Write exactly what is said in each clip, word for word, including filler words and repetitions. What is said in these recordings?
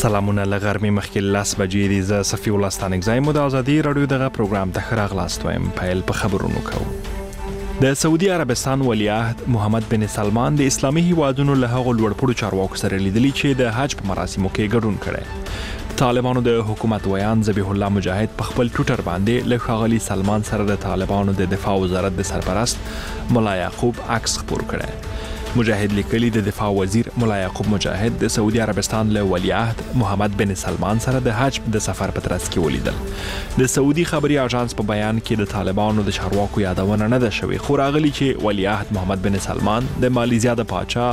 سلامونه لغرمې مخکې لاس بجې دي. زه صفي الله ستانکزی مو د ازادي رادیو دغه پروګرام ته ښه راغلاست وایم. پیل په خبرونو کوو. د سعودي عربستان ولیعهد محمد بن سلمان د اسلامي هیوادونو له هغو لوړپوړو چارواکو سره لیدلي چې د حج په مراسمو کې ګډون کړي. طالبانو د حکومت ویان ذبیح الله مجاهد په خپل ټویټر باندې له ښاغلي سلمان سره د طالبانو د دفاع وزارت د سرپرست مولا یعقوب عکس خپور کړي. مجاهد لیکلي د دفاع وزیر مولا یعقوب مجاهد د سعودي عربستان له ولیعهد محمد بن سلمان سره د حج د سفر په ترڅ کې ولیدل. د سعودي خبري اژانس په بیان کې د طالبانو د چارواکو یادونه نه ده شوې، خو راغلي چې ولیعهد محمد بن سلمان د مالیزیا د پاچا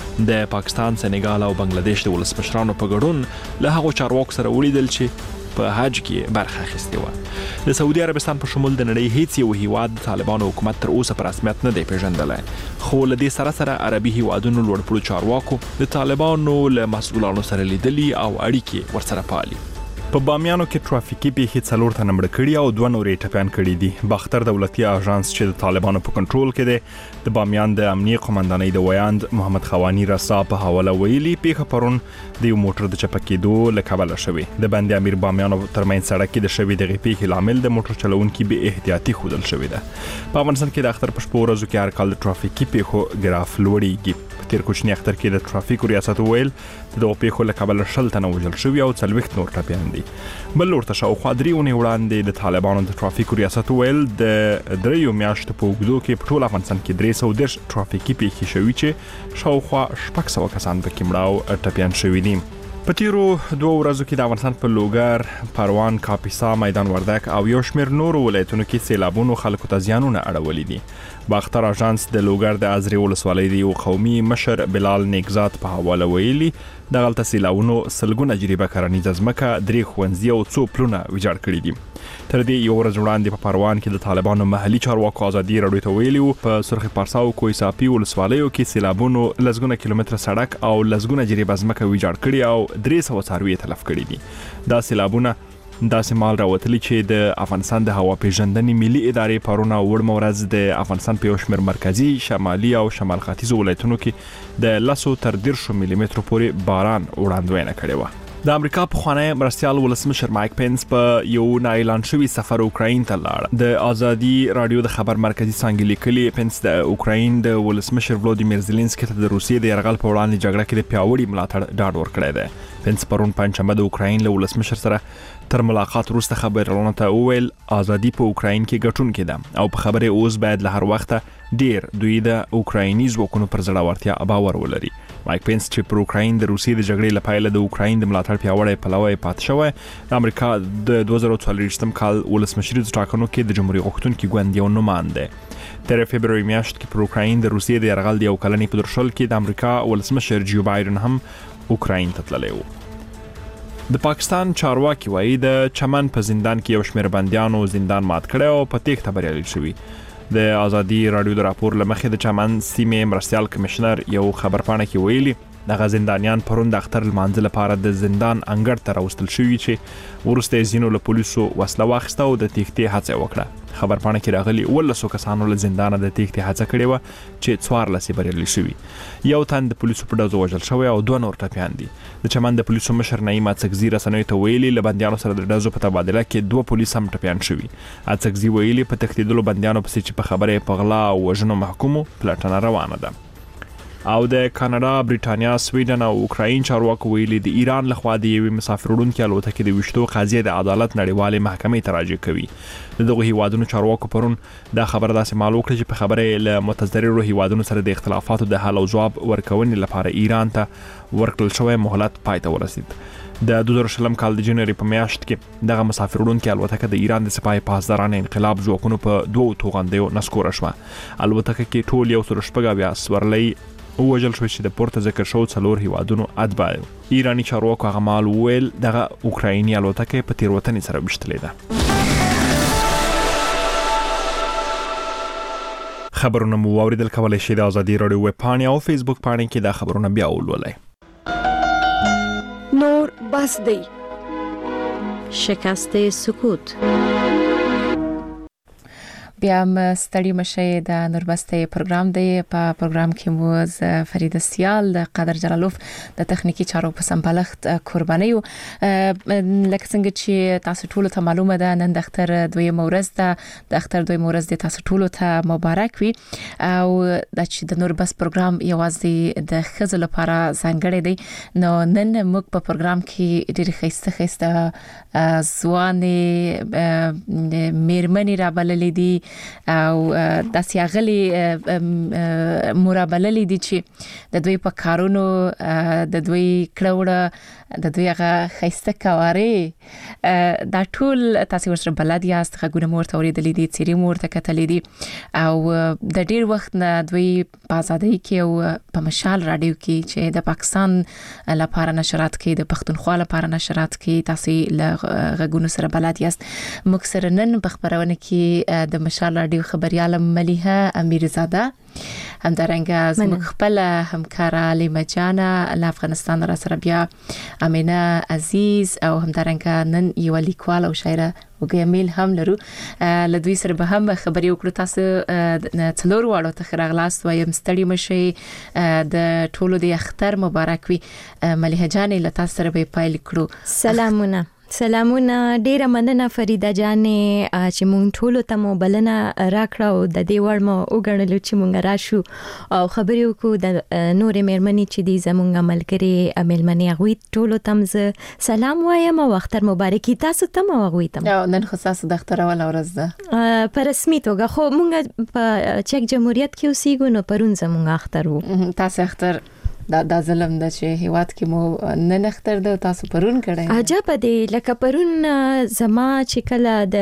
د پاکستان، سنگال او بنگلاديش د ولسمشرانو په ګډون له هغو چارواکو سره ولیدل چې په حج کې برخه اخیستې وه. د سعودي عربستان په شمول د نړۍ هیڅ یو هیواد د طالبانو حکومت تر اوسه په رسمیت نه دی پیژندلی، خو له دې سره سره عربي هیوادونو لوړپوړو چارواکو د طالبانو له مسؤلانو سره لیدلي او اړیکې ورسره پالي. په بامیانو کې ترافیکي پیښې څلور تنه مړه کړي او دوه نورې ټپیان کړي دي. باختر دولتي اژانس چې د طالبانو په کنټرول کې دی د بامیان د امنیي قومندانۍ د ویاند محمد خوانی رسا په حواله ویلي پیښه پرون د یو موټر د چپه کېدو له کبله شوې. د بند امیر بامیانو ترمنځ سړک کې د شوې دغې پیښې لامل د موټر چلوونکي بې احتیاطي ښودل شوې ده. په افغانستان کې د اختر په شپو ورځو کې هر کال د ترافیکي پیښو ګراف لوړیږي. په تیر کوچني اختر کې د ترافیکو ریاست وویل د دغو پیښو له کبله شل تنه وژل شوي او څلوېښت نور ټپیان دي. بل لور ته شاوخوا درې اونۍ وړاندې د طالبانو د ترافیکو ریاست وویل د دریو میاشتو په اوږدو کې په ټول افغانستان کې درې سوه دېرش ترافیکي پیښې شوي چې شاوخوا شپږ سوه کسان پکې مړه او ټپیان شوي دي. په تیرو دوه ورځو کې د افغانستان په لوګر، پروان، کاپیسا، میدان وردګ او یو شمېر نورو ولایتونو کې سیلابونو خلکو ته زیانونه اړولي دي. باختر اژانس د لوګر د ازرې ولسوالۍ د یو قومي مشر بلال نیکزاد په حواله ویلي دغلته سیلابونو سلګونه جریبه کرنیزه ځمکه، درې ښوونځي او څو پلونه ویجاړ کړي دي. تر دې یو ورځ وړاندې په پروان کې د طالبانو محلي چارواکو ازادي رادیو ته ویلي وو په سرخ پارسا او کوه صافي ولسوالیو کې سیلابونو لسګونه کیلومتره سړک او لسګونه جریبه ځمکه ویجاړ کړي او درې سوه څاروي تلف کړي دي. دا سیلابونه داسې مال راوتلي چې د افغانستان د هوا پیژندنې ملي ادارې پرون او وړمه ورځ د افغانستان په یو شمېر مرکزي، شمالي او شمال ختیځو ولایتونو کې د لسو تر دېرشو ملي مترو پورې باران وړاندوینه کړې وه. د امریکا پخوانی مرستیال ولسمشر مایک پینس په یو نااعلان شوي سفر اوکراین ته لاړ. د ازادي رادیو د خبر مرکزي څانګې لیکلي پینس د اوکراین د ولسمشر ولودیمیر زيلنسکي ته د روسیې د یرغل په وړاندې جګړه کې د پیاوړي ملاتړ ډاډ ورکړی دی. پینس پرون پنجشنبه د اوکراین له ولسمشر سره تر ملاقات وروسته خبرونه ته وویل ازادي په اوکراین کې ګټونکې ده او په خبره اوس باید له هر وخته ډیر دوی د اوکرایني ځواکونو پر زړورتیا باور ولري. مایک پینس چې پر اوکراین د روسیې د جګړې لپاره د اوکراین د ملاتړ پیاوړی پلوی پاتې شوی، د امریکا د دوه زره څلوېښتم کال ولسمشریزو ټاکنو کې د جمهوریت غوښتونکي ګوند یو نومان دی. تر فبروري میاشت کې پر اوکراین د روسیې د یرغل د یو کلنې په درشل کې د امریکا ولسمشر جو بایدن هم اوکراین ته تللی و. د پاکستان چارواکي وایي د چمن په زندان کې یو شمېر بندیانو زندان مات کړی او په تېښته بریالي شوي. د ازادي رادیو د راپور له مخې د چمن سیمې مرستیال کمشنر یو خبرپاڼه کې ویلي دغه زندانیان پرون د اختر لمانځه لپاره د زندان انګړ ته راوستل شوي چې وروسته یې ځینو له پولیسو وسله واخیسته او د تېښتې هڅه وکړه. خبرپاڼه کې راغلي اوولسو کسانو له زندانه د تېښتې هڅه کړې وه چې څوارلس یې بریالي شوي. یو تن د پولیسو په ډزو وژل شوی او دوه نور ټپیان دي. د چمن د پولیسو مشر نعیم اڅکزي رسنیو ته ویلي له بندیانو سره د ډزو په تبادله کې دوه پولیس هم ټپیان شوي. اڅکزي ویلي په تښتېدلو بندیانو پسې چې په خبره یې په غلا او وژنو محکومو پلټنه روانه ده. او د کاناډا، بریټانیا، سویډن او اوکراین چارواکو ویلي د ایران لخوا د یوې مسافر وړونکي الوتکې د ویشتو قضیه د عدالت نړیوالې محکمې ته راجع کوي. د دغو هیوادونو چارواکو پرون دا خبره داسې معلوم کړه چې په خبره یې له متضررو هیوادونو سره د اختلافاتو د حل او ځواب ورکونې لپاره ایران ته ورکړل شوی مهلت پای ته ورسید. د دوه زره شلم کال د جنوري په میاشت کې دغه مسافر وړونکي الوتکه د ایران د سپاه پاسدارانو انقلاب ځواکونو په دوو توغندیو نسکوره شوه. الوتکه کې ټول یو سل شپږ اویا سورلۍ ووژل شوی چې د پورته ذکر شوو څلور هیوادونو اتباع. ایراني چارواکو هغه مهال وویل دغه اوکرایني الوتکه په تېروتنې سره ویشتلې ده. خبرونه مو واوریدل، کولی شئ د ازادي رادیو ویب پاڼې او فیسبوک پاڼې کې دا خبرونه بیا ولولئ. نور بس دی. شکست سکوت. بیا م ستړي مشه د نوربسته پروګرام دی. په پروګرام کې مو ز فرید سیال د قادر جلالوف د تخنیکی چارو په سمبالښت قرباني یو. لکه څنګه چې تاسو ټول ته معلومه ده نن د اختر دویمه ورځ ده. د اختر دویمه ورځ د تاسو ټول ته مبارک وي او د چې د نوربس پروګرام یوازې د خزل لپاره ځانګړی دی. نو نن موږ په پروګرام کې ډېر خسته خسته ځوانې میرمنې را بللې دي او د سیاغلي مرابللې دي چې د دوی په کارونو د دوی کړوړه د دوی هغه خسته کواري دا ټول تاسو ورسره بلد یاست. غوونه مورته اوریدلې دي، چیرې مورته کتلې دي او د ډیر وخت نه دوی په ازادۍ کې او په مشال رادیو کې چې د پاکستان لپاره نشرات کوي، د پښتونخوا لپاره نشرات کوي، تاسو له غوونه سره بلد یاست. موږ سره نن په خبرونه کې د مشال رادیو خبريال مليحه امیرزاده همدارنګه زموږ خپل همکاره لیما جانا له افغانستان را سره بیا امینه عزیز او همدارنګه نن یو لیکوال او شاعره وګیمیل هم لرو. له دوی سره به هم خبرې وکړو. تاسو څلور واړو ته خراغلاست وایم ستړي مشه د ټولو د اختر مبارک وي. مليحه جانې له تاسو سره به پایل کړو. سلامونه سلامونه. ډیره مننه فریده جانې چې مونږ ټول ته مو بلنه راکړه او د دې وړ مو وګڼلو چې مونږ راشو او خبرې وکړو د نورې مېرمنې چې دي زمونږ ملګري مېلمنې هغوی ټولو ته زه سلام وایم او اختر مبارک تاسو ته مو هغوی ته. نن خو تاسو د اختر اول ورځ ده په رسمي توګه، خو مونږ په چک جمهوریت کې اوسېږو نو پرون زمونږ اختر وو. تاسو اختر دا د ظلم د چې هیواد کې مو نن اختر د تاسو پرون کړی. عجب دی، لکه پرون زما چې کله د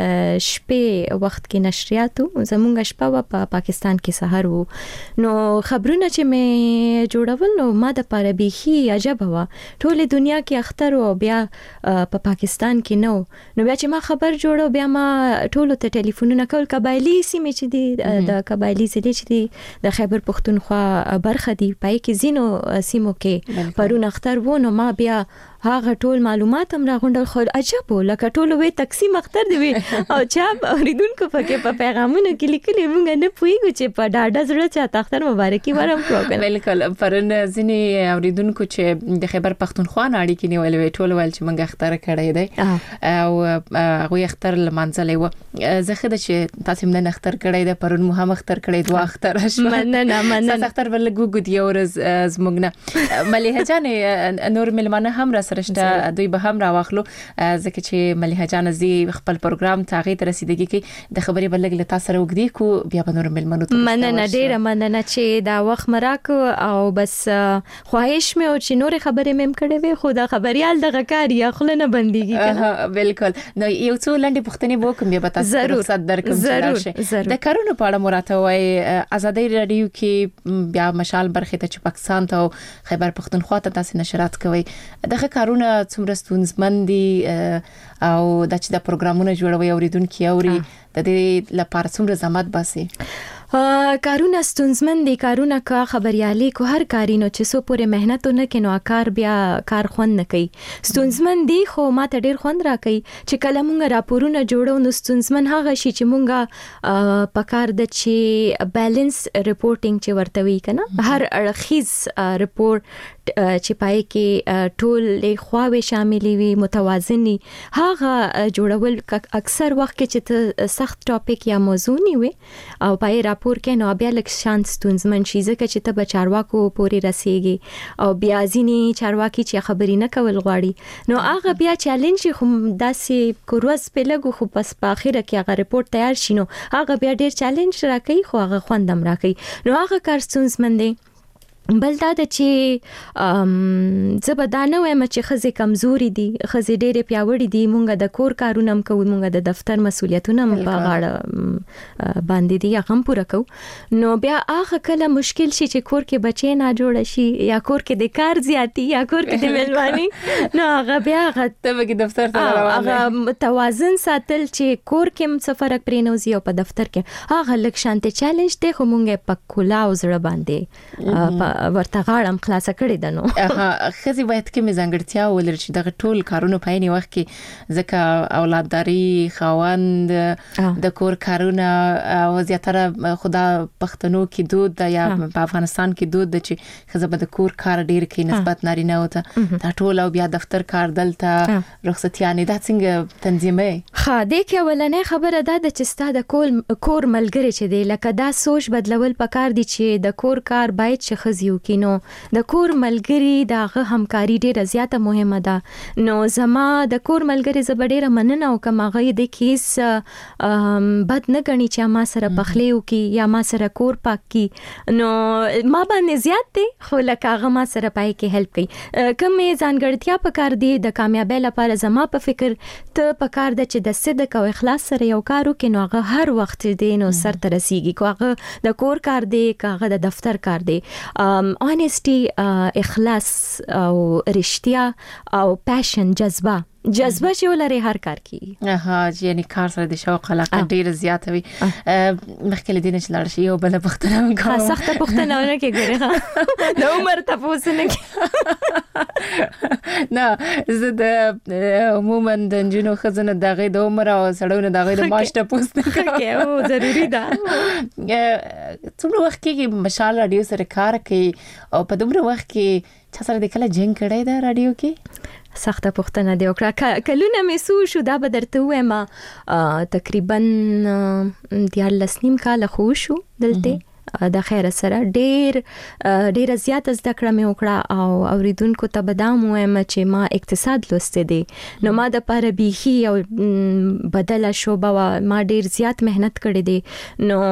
شپې وخت کې نشریاتو زمونږ شپه و په پاکستان کې سحر وو نو خبرونه چې مې جوړول نو ما د پاره بيخي عجب و. ټول دنیا کې اختر او بیا په پاکستان کې نو نو بیا چې ما خبر جوړو بیا ما ټول ته ټلیفونونه کول. قبایلی سیمه چې دي د قبایلی ضلع چې دي د خیبر پښتونخوا برخه دي پای کې نو سیمو کې پرون اختر وو نو ما بیا هغه ټول معلومات هم راغونډل. خو عجب لکه ټول وې تقسیم اختر دی وي او چا اوریدونکو پکې په پیغامونو کې لیکلي مونږ نه پوهیږو چې په ډاډه زړه چا اختر مبارکي ورم کړو. بالکل پرون ځینې اوریدونکو چې د خیبر پښتونخوا ناړي کې نیول وی ټول ول چې مونږ اختر کړی دی او هغه اختر لمانځلې و. زه خدای چې تاسو نن اختر کړی دی، پرون مو هم اختر کړی دوه اختر شو. مننه مننه. اختر ولګو ګډ یو ورځ زموږ نه. مليحه جانې نور ملمانه هم را سرشته دوی به هم راوخلو ځکه چې مليحه جان زی خپل پروګرام ته غي رسیدګي کې د خبرې بلګ له تاسو سره وګدي کو بیا به نور ملمنو ته مننه. ډیره مننه چې دا وخت مراکو او بس خواهش مې او چې نور خبرې مم کړې وي خو دا خبريال دغه کار یا خلنه بنديږي کنه. بالکل. نو یو څو لنډې پوښتنې وکم بیا به تاسو رخصت درکم چې د کارونو په اړه مراته وای. ازادي رادیو کې بیا مشال برخه ته چې پاکستان ته خیبر پښتونخوا ته تاسو نشرات کوي. دغه کارونه څومره ستونزمن دي او د چې د پروګرامونو جوړوي اوریدونکو اوري د دې لپاره څومره زحمت باسي؟ کارونه ستونزمن دي. کارونه کا خبريالي کو هر کارینو چې سو پورې مهنت نه کینو کار بیا کار خوند نه کوي. ستونزمن دي خو ماته ډیر خوند را کوي چې کله مونږ راپورونه جوړو نو ستونزمن هغه شي چې مونږه پکار د چې بیلانس ریپورټینګ چې ورته وی کنه هر اړخیز ریپورت چې پای کې ټول له خواوې شاملې وي متوازني هغه جوړول اکثر وخت کې چې سخت ټاپک یا موضوع نیوي او پای راپور کې نو بیا لکه شان ستونزمن شي ځکه چې ته به چارواکو پورې رسیږي او بیا ځینی چارواکي چې خبرې نه کول غواړي نو هغه بیا چیلنج خو داسې کوروس په لګو خو پس په اخر کې هغه ریپورت تیار شینو هغه بیا ډیر چیلنج راکړي خو هغه خوندم راکړي نو هغه کار ستونزمن دی. بل دا د چې زبدانه وایم چې خزې کمزوري دي خزې ډېرې پیاوړې دي مونږ د کور کارونه هم کوو مونږ د دفتر مسولیتونه هم په غاړه باندې دي هغه هم پوره کوو نو بیا هغه کله مشکل شي چې کور کې بچی نه جوړ شي یا کور کې د کار زیاتی یا کور کې د ملواني نو هغه بیا هغه ته دفتر ته روان هغه توازن ساتل چې کور کې هم څه فرق پرې نه وزي او په دفتر کې هغه لک شانته چیلنج دی خو مونږ په کولا او زړه باندې ورته غاړم خلاصه کړې ده. نو خزي باید کې مزنګړتیا ولر چې دغه ټول کارونه په عین وخت کې ځکه اولادداري خاوند د کور کارونه او زیاتره خدا پښتنو کې دود د یا په افغانستان کې دود د چې خزه به د کور کار ډیر کې نسبت نارینه وته دا ټول او بیا دفتر کار دلته رخصتیانه دا څنګه تنظیمې؟ خا دې کې ولنې خبره ده چې ستاسو د کول کور ملګری چې دی لکه دا سوچ بدلول پکار دي چې د کور کار باید چې خزيو کینو د کور ملګری دغه همکاري ډیره زیاته مهمه ده. نو زما د کور ملګری زبډیره مننه او کوم هغه د کیس بد نه غني چې ما سره پخلیو کی یا ما سره کور پاک کی نو ما باندې زیات دي خو لکه هغه ما سره پای کې هیلپ کوي. کوم ځانګړتیا پکار دي د کامیابی لپاره زما په فکر ته پکار ده چې د صدق او اخلاص سره یو کارو کې نو هغه هر وخت دی نو سر ته رسیږي. کو هغه د کور کار دی هغه د دفتر کار دی. اونېسټي اخلاص او رښتیا او پاشن جذبه جذبه چې ولري هر کار کی ها یعنی کار سره د شوق علاقه ډیره زیاته وي. مخکې لدین چې لاړ شي او بل پختنه کوم سخته پختنه نه کې ګوره د عمر تاسو نه نه زه د عموما د جنو خزنه دغه د عمر او سړونه دغه د ماش تاسو نه کوي او ضروری ده. څومره وخت کې مشال رادیو سره کار کوي او په دومره وخت کې چې سره د کله جنگ کړی دا رادیو کې؟ سخته پختنه دی وکړه کلونه مې سو شو دا به درته وایم تقریبا دیار لسنیم کال خو شو دلته د خیر سره ډیر ډیر زیات زده کړم وکړه او اوریدونکو ته بدام وایم چې ما اقتصاد لوسته دي نو ما د پاره بيخي او بدله شوبه ما ډیر زیات مهنت کړې دي نو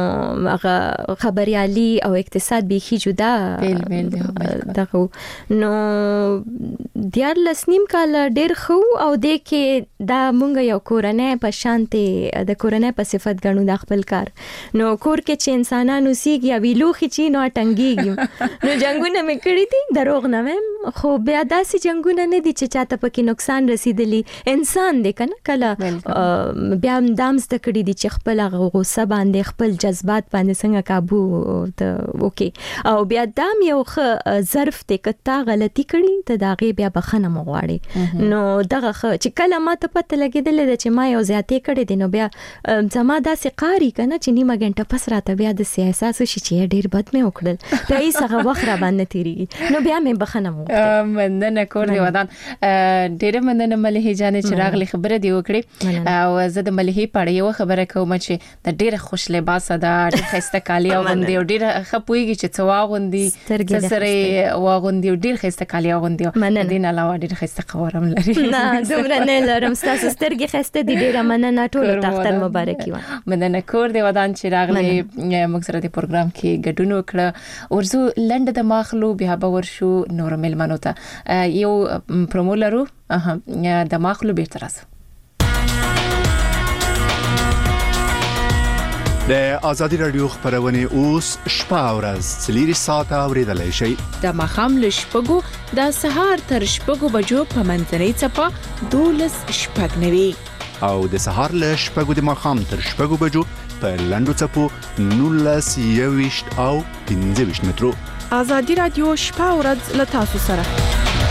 هغه خبريالي او اقتصاد بيخي جدا بیل بیل دی دغه نو دیار لسنیم کال ډیر خو او د کې دا مونږ یو کورنۍ په شانتي د کورنۍ په صفت غنو د خپل کار نو کور کې چې انسانانو سیږي یا ویلوخي چې نو ټنګيږي نو جنگونه مې کړې دي دروغ نه مې خو بیا داسې جنگونه نه دي چې چاته پکې نقصان رسیدلی انسان دې کنه کله بیا دام ست کړې دي چې خپل غوسه باندې خپل جذبات باندې څنګه काबू ته اوکي او بیا دام یو خ ظرف ته کته غلطي کړې ته داغه بیا بخنه مغواړي نو دغه چې کله ما ته پته لګیدل چې ما یو زیاتې کړې دي نو بیا زما داسې قاری کنه چې نیمه غنټه پس راته بیا د سیاست تاسو چې ډیر بد مې وکړل په ایسه وخت را باندې تیریږي نو بیا مې بخنه مو مننه کور دی ودان ډیر مننه ملهي جانې چې راغلي خبره دی وکړي او زه د ملهي پړې یو خبره کوم چې د ډیر خوش لباس ده ډیر خسته کالی غوندي او ډیر خپويږي چې څوا غوندي سره واغوندي ډیر خسته کالی غوندي دین علاوه ډیر خسته قوارم لري نه دومره نه لرم تاسو سترګې خسته دي ډیر مننه ټول تختر مبارکي و مننه کور دی ودان چې راغلي موږ سره پروګرام کې ګډون وکړه ورزو لنډه د ماخلو بیا به ورشو نور ملمنو ته یو پرومو لرو اها د ماخلو بیرته راځو د ازادي رادیو خبرونه اوس شپه او ورځ څلوري ساعته اوریدلای شئ د مخام له شپږو د سهار تر شپږو بجو په منځنۍ چپه دولس شپږ نوي او د سهار له شپږو د مخام تر شپږو بجو په لندو چپو نولس یويشت او پنځه ویشت مترو ازادي رادیو شپه او ورځ له تاسو سره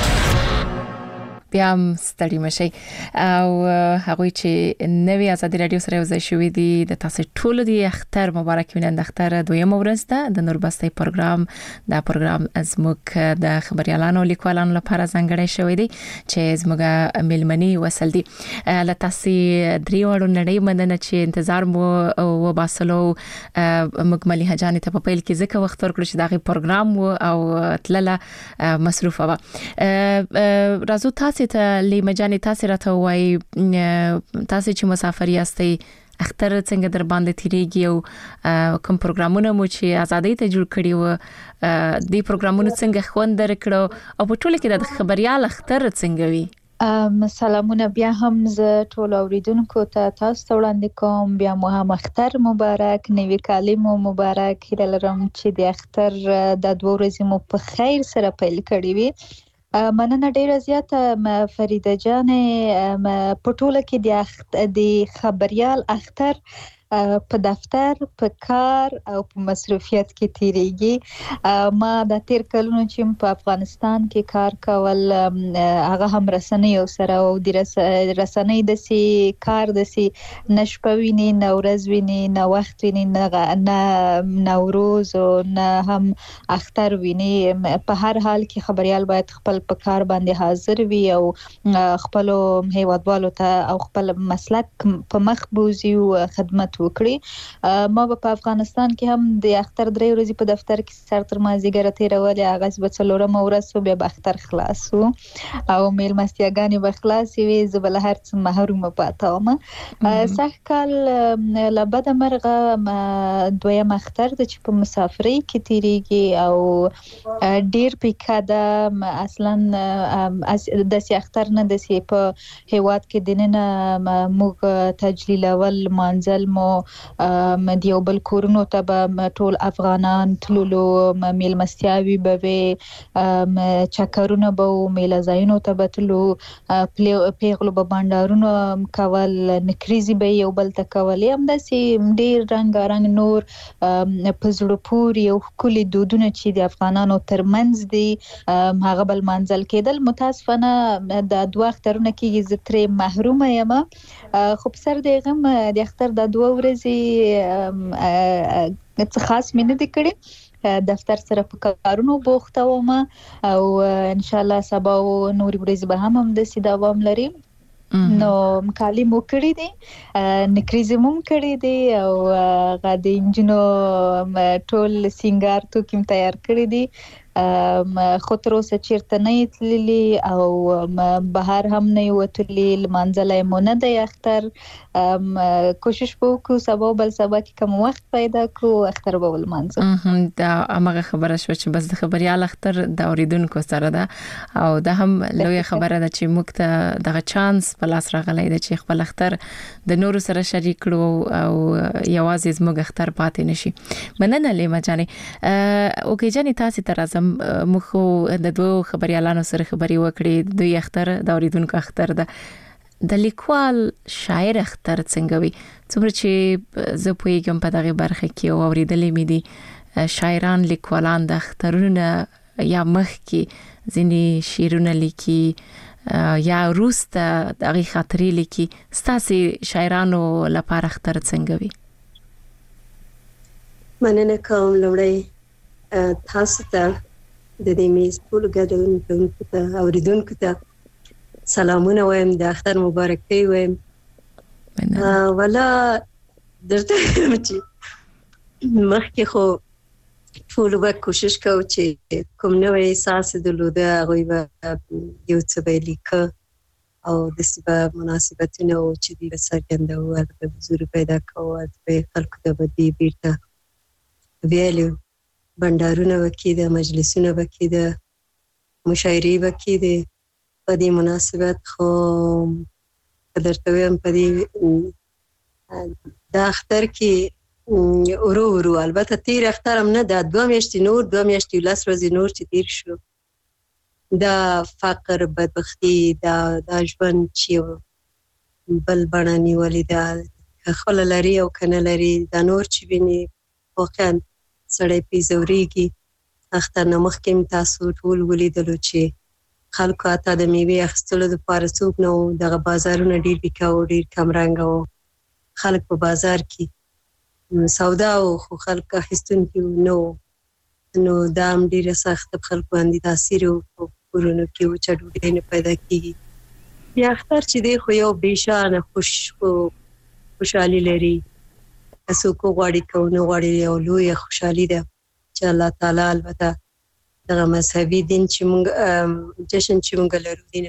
بیا ستړي مشي او هغه چې نوې ازادي رادیو سره وځي شوې دي د تاسو ټول دی اختر مبارک وینند اختر دویم ورځ ده د نوربستي پروګرام دا پروګرام ازموک د خبريالانو لیکوالانو لپاره ځانګړی شوې دي چې زموږه ملمني وصل دي ل تاسو درې وړو نړۍ مننه چې انتظار مو و باسلو مکملي حجاني ته په پیل کې ځکه وخت ورکړل چې دا پروګرام او تلله مصروفه و راځو تاسو ته لیمجاني تاسو راته وای تاسو چې مسافر یاستئ اختر څنګه در باندې تیریږي او کوم پروګرامونه مو چې ازادي ته جوړ کړی و دې پروګرامونه څنګه خوند درکړو او په ټوله کې د خبريال اختر څنګه وي ام سلامونه بیا هم ز ټول اوریدونکو ته تاسو وړاندې کوم بیا مو هم اختر مبارک نوی کال مو مبارک هیله لرم چې د اختر د دوه ورځې مو په خیر سره پیل کړی وي مننه ډیره زیاته فریده جان په ټوله کې د د خبريال اختر په دفتر په کار او په مصروفیت کې تیریږي. ما د تیر کلونو چې په افغانستان کې کار کول هغه هم رسنۍ سره او د رسنۍ د سي کار د سي نشپویني نورز ویني نه وخت ویني نه نوروز او نه هم اختر ویني. په هر حال کې خبريال باید خپل په کار باندې حاضر وي او خپل هیوادوالو ته او خپل مسلک په مخ بوزي او خدمت وکړي. ما په افغانستان کې هم د اختر درې ورځې په دفتر کې سر تر مازیګر تیرولې، هغه به څلورم ورځ بیا به اختر خلاص وو او میلمستیاګانې به خلاصې وي، زه به له هر څه محرومه پاته وم. سږ کال له بده مرغه دویم اختر د چې په مسافرۍ کې تیریږي او ډیر پیکه ده. اصلا د سی اختر نه د سی په هیواد کې دننه موږ تجلیل اول منزل مو مدیو بل کورونو ته به ټول افغانان تللو، میلمستیاوي به چکرونه به میلازاینو ته به تللو، پیغلو به بانډارونو کول، نکریزي به یو بل ته کول، هم د سی ډیر رنگارنګ نور په زړه پورې او کلی دودونه چې د افغانانو ترمنځ دي هغه بل منزل کېدل. متاسفانه د دوه اخترونه کې زه ترې محرومه یم، خو په سر د غم د اختر د دوه ورځې څه خاص مې نه دي کړي. دفتر سره په کارونو بوخته وم او ان شاء الله سبا او نوري ورځې به هم هم د سي دوام لري. نو مکالمه مو کړې دي، نکریزه مو کړې دي او غاډي انجنو ټول سینګار تو کوم تیار کړې دي. خو تر اوسه چیرته نه تللی او بهر هم نه وتلی، لمانځلای مو نه دی اختر. کوشش وکړو سبا بل سبا کې کوم وخت پیدا کو اختر به ولمانځو. دا امغه خبره شو چې بس د خبريال اختر د اوریدونکو سره ده او دا هم لوی خبره ده چې موږ ته دغه چانس په لاس راغلی دی چې خپل اختر د نورو سره شریک کړو او یوازې زموږ اختر پاتې نشي. مننه لیما جانې. اوکې جانې تاسو ته راځم، مخ د دوه خبريالانو سره خبري وکړې، دوی اختر د اوریدونکو اختر ده، د لیکوال شاعر اختر څنګه وي؟ څومره چې زه پوهیږم په دغه برخه کې او اوریدلې مې دي شاعران لیکوالان د اخترونو یا مخ کې ځینې شعرونه لیکي یا روسته دغه خاطرې لیکي. ستاسو شاعرانو لپاره اختر څنګه وي؟ مننه کوم لومړی تاسو ته د دې میز ټول ګډونکو ته اوریدونکو ته سلامونه وایم، د اختر مبارک دی وایم. ولا درته چې مخکې خو ټول به کوشش کوو چې کوم نوې احساس درلوده هغوی به یو څه به لیکه او داسې به مناسبتونه و چې دوی به څرګندوو، هلته به حضور پیدا کوو، هلته به خلکو ته به دوی بیرته ویلو. بندارونه وکیده، مجلسونه وکیده، مشاعرې وکیده. په دې مناسبت خو درته وایم په دې د اختر کې ورو ورو، البته تیر اختر هم نه، دا دوه میاشتې نور دوه میاشتې لس ورځې نور چې تیر شو، دا فقر، بدبختي، دا دا ژوند چې بل بڼه نیولې ده، که خپله لري او که نه لري، دا نور چې ویني واقعا سړی پې ځورېږي. اختر نه مخکې م تاسو ټول ولیدلو چې خلکو اته د میوې اخیستلو دپاره څوک نه و، دغه بازارونه ډېر بیکه و، ډېر کمرنګه و، خلک په بازار کې سودا و خو خلک اخیستونکي نه و. نو دا هم ډېره سخته په خلکو باندې تاثیر و، په کورونو کې وچه ډوډۍ نه پیدا کېږي. بیا اختر چې دی خو یو بېشانه خوش خوشحالي لري، که څوک وغواړي که ونه غواړي، یو لویه خوشحالي ده چې الله تعالی البته دغه مذهبي دین چې مونږ جشن چې مونږ لرو دینه،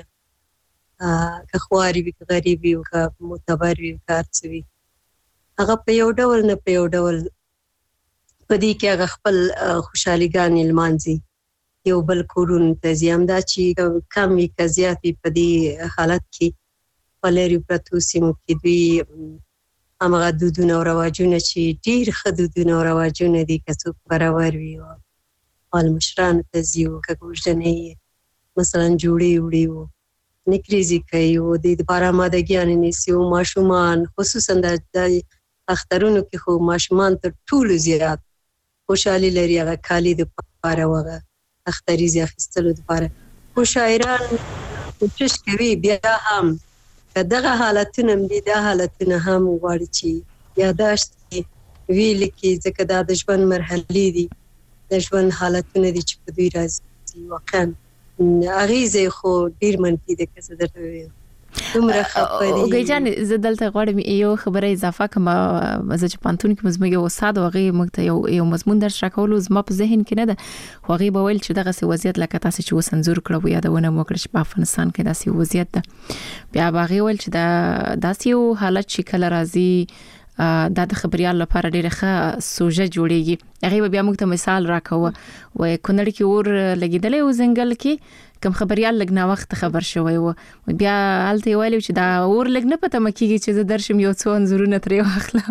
که خواري وي که غریب وي که معتبر وي که هر څه وي، هغه په یو ډول نه په یو ډول په دې کې هغه خپل خوشحاليګانې لمانځي، یو بل کورونو ته ځي. همدا چې کم وي که زیات وي په دې حالت کې په لرې پرتو سیمو کې دوی همغه دودونه او رواجونه چې ډېر ښه دودونه او رواجونه دي، که څوک برابر وي حال مشرانو ته ځي او که کوژدنۍ مثلا جوړې وړې و، نکریزي کوي او د دې دپاره امادګیانې نیسي او ماشومان خصوصا د اخترونو کې خو ماشومان تر ټولو زیات خوشحالي لري هغه کالي د پاره وغه اختری زی اخیستلو د پاره. خو شاعران کوشش کوي بیا هم دغه حالتونه دي د حالتونه هم غواړي چې یاداشت ویل کې ځکه دا د ژوند مرحلې دي د ژوند حالتونه دي چې په دوی راځي واقعا اغیزه خو ډیر منفي ده که څه درته وي دومره خبرې. اوګی جان زه دلته غواړم یو خبره اضافه کوم. زه چې پانتون کې مزمن یو استاد وغه موږ ته یو یو مضمون درس راکول زما په ذهن کې نه ده وغه به ویل چې دغه سی وضعیت لکه تاسو چې وسنځور کړو یادونه مو کړی چې په افغانستان کې داسې وضعیت ده بیا باغی ویل چې دا داسې یو حالت چې کله راځي دا د خبريال لپاره ډیره ښه سوژه جوړیږي. هغه بیا موږ ته مثال راکوه و کونړ کې اور لګیدلې او زنګل کې کوم خبريال لګنا وخت خبر شوی و بیا حالت ویلو چې دا اور لګ نه پته مکیږي چې زه درشم یو څو انزورونه ترې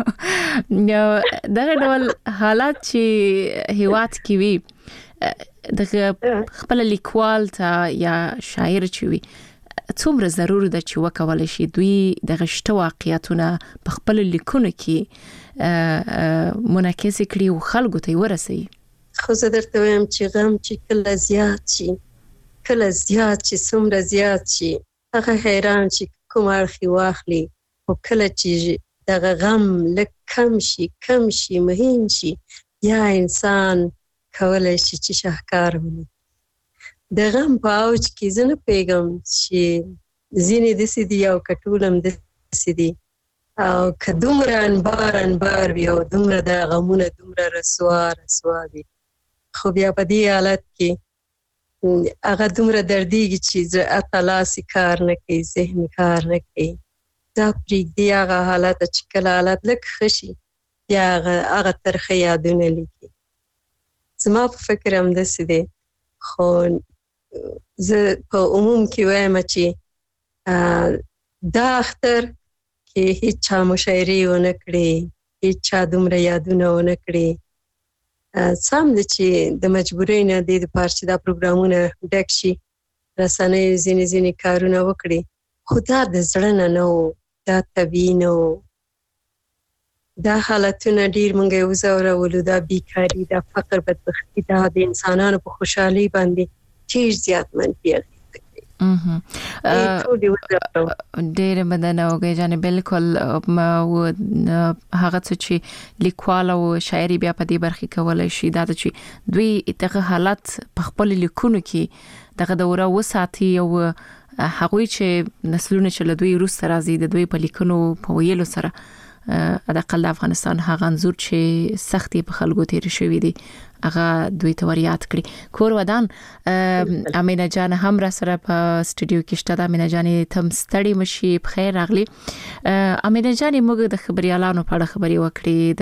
واخلم. دغه ډول حالات چې هیواد کې وي د خپل لیکوال ته یا شاعر چې وي څومره ضرور ده چې وکول شي دوی د غشته واقعیتونه په خپل لیکونو کې منعکس کړي او خلکو ته ورسوي. خو زه درته وایم چې غم چې کله زیات شي کله زیات شي څومره زیات شي هغه حیران شي کوم اړخ واخلي او کله چې دغه غم لږ کم شي کم شي مهین شي یا انسان کولای شي چې شاهکار ونی. د غم په اوج کې زه نه پیغام چې ځینې داسې دي او کټولم داسې دي او که دومره انبار انبار وي او دومره د غمونه دومره رسوا رسوا وي خو بیا په دې حالت کې هغه دومره دردیږي چې زړه تلاسې کار نه کوي ذهن کار نه کوي دا پرېږدي هغه حالت چې کله حالت لږ ښه شي بیا هغه ترخه یادونه لیکي. زما په فکر همداسې دی خو زه په عموم کې وایم چې دا اختر کې هیڅ چا مشاعرې ونه کړې هیڅ چا دومره یادونه ونه کړې سم ده چې د مجبورۍ نه دې دپاره چې دا پروګرامونه ډک شي رسنیو ځینې ځینې کارونه وکړي خو دا د زړه نه نه و دا طبیعي نه و. دا حالتونه ډیر مونږ یې وځورولو دا بیکاري دا فقر بدبختي دا د انسانانو په خوشحالۍ باندې ډیر زیات منفي اغېزه کوي. ډېر مننه اوګی جانې بالکل هغه څه چې لیکوال او شاعري بیا په دې برخه کولای شي دا چې دوی دغه حالت په خپل لیکونو کې دغه دوره وساتي او هغه چې نسلونه چې له دوی وروسته راځي د دوی په لیکونو په ویلو سره د اقل افغانستان هغه انزور چې سختي په خلکو تیر شوی دي هغه دوی ته وريات کړی. کور ودان امینه جان هم را سره په سټوډیو کې شته. د امینه جان تم ستړي مشي په خیر راغلی. امینه جان موږ د خبريالانو په اړه خبري وکړي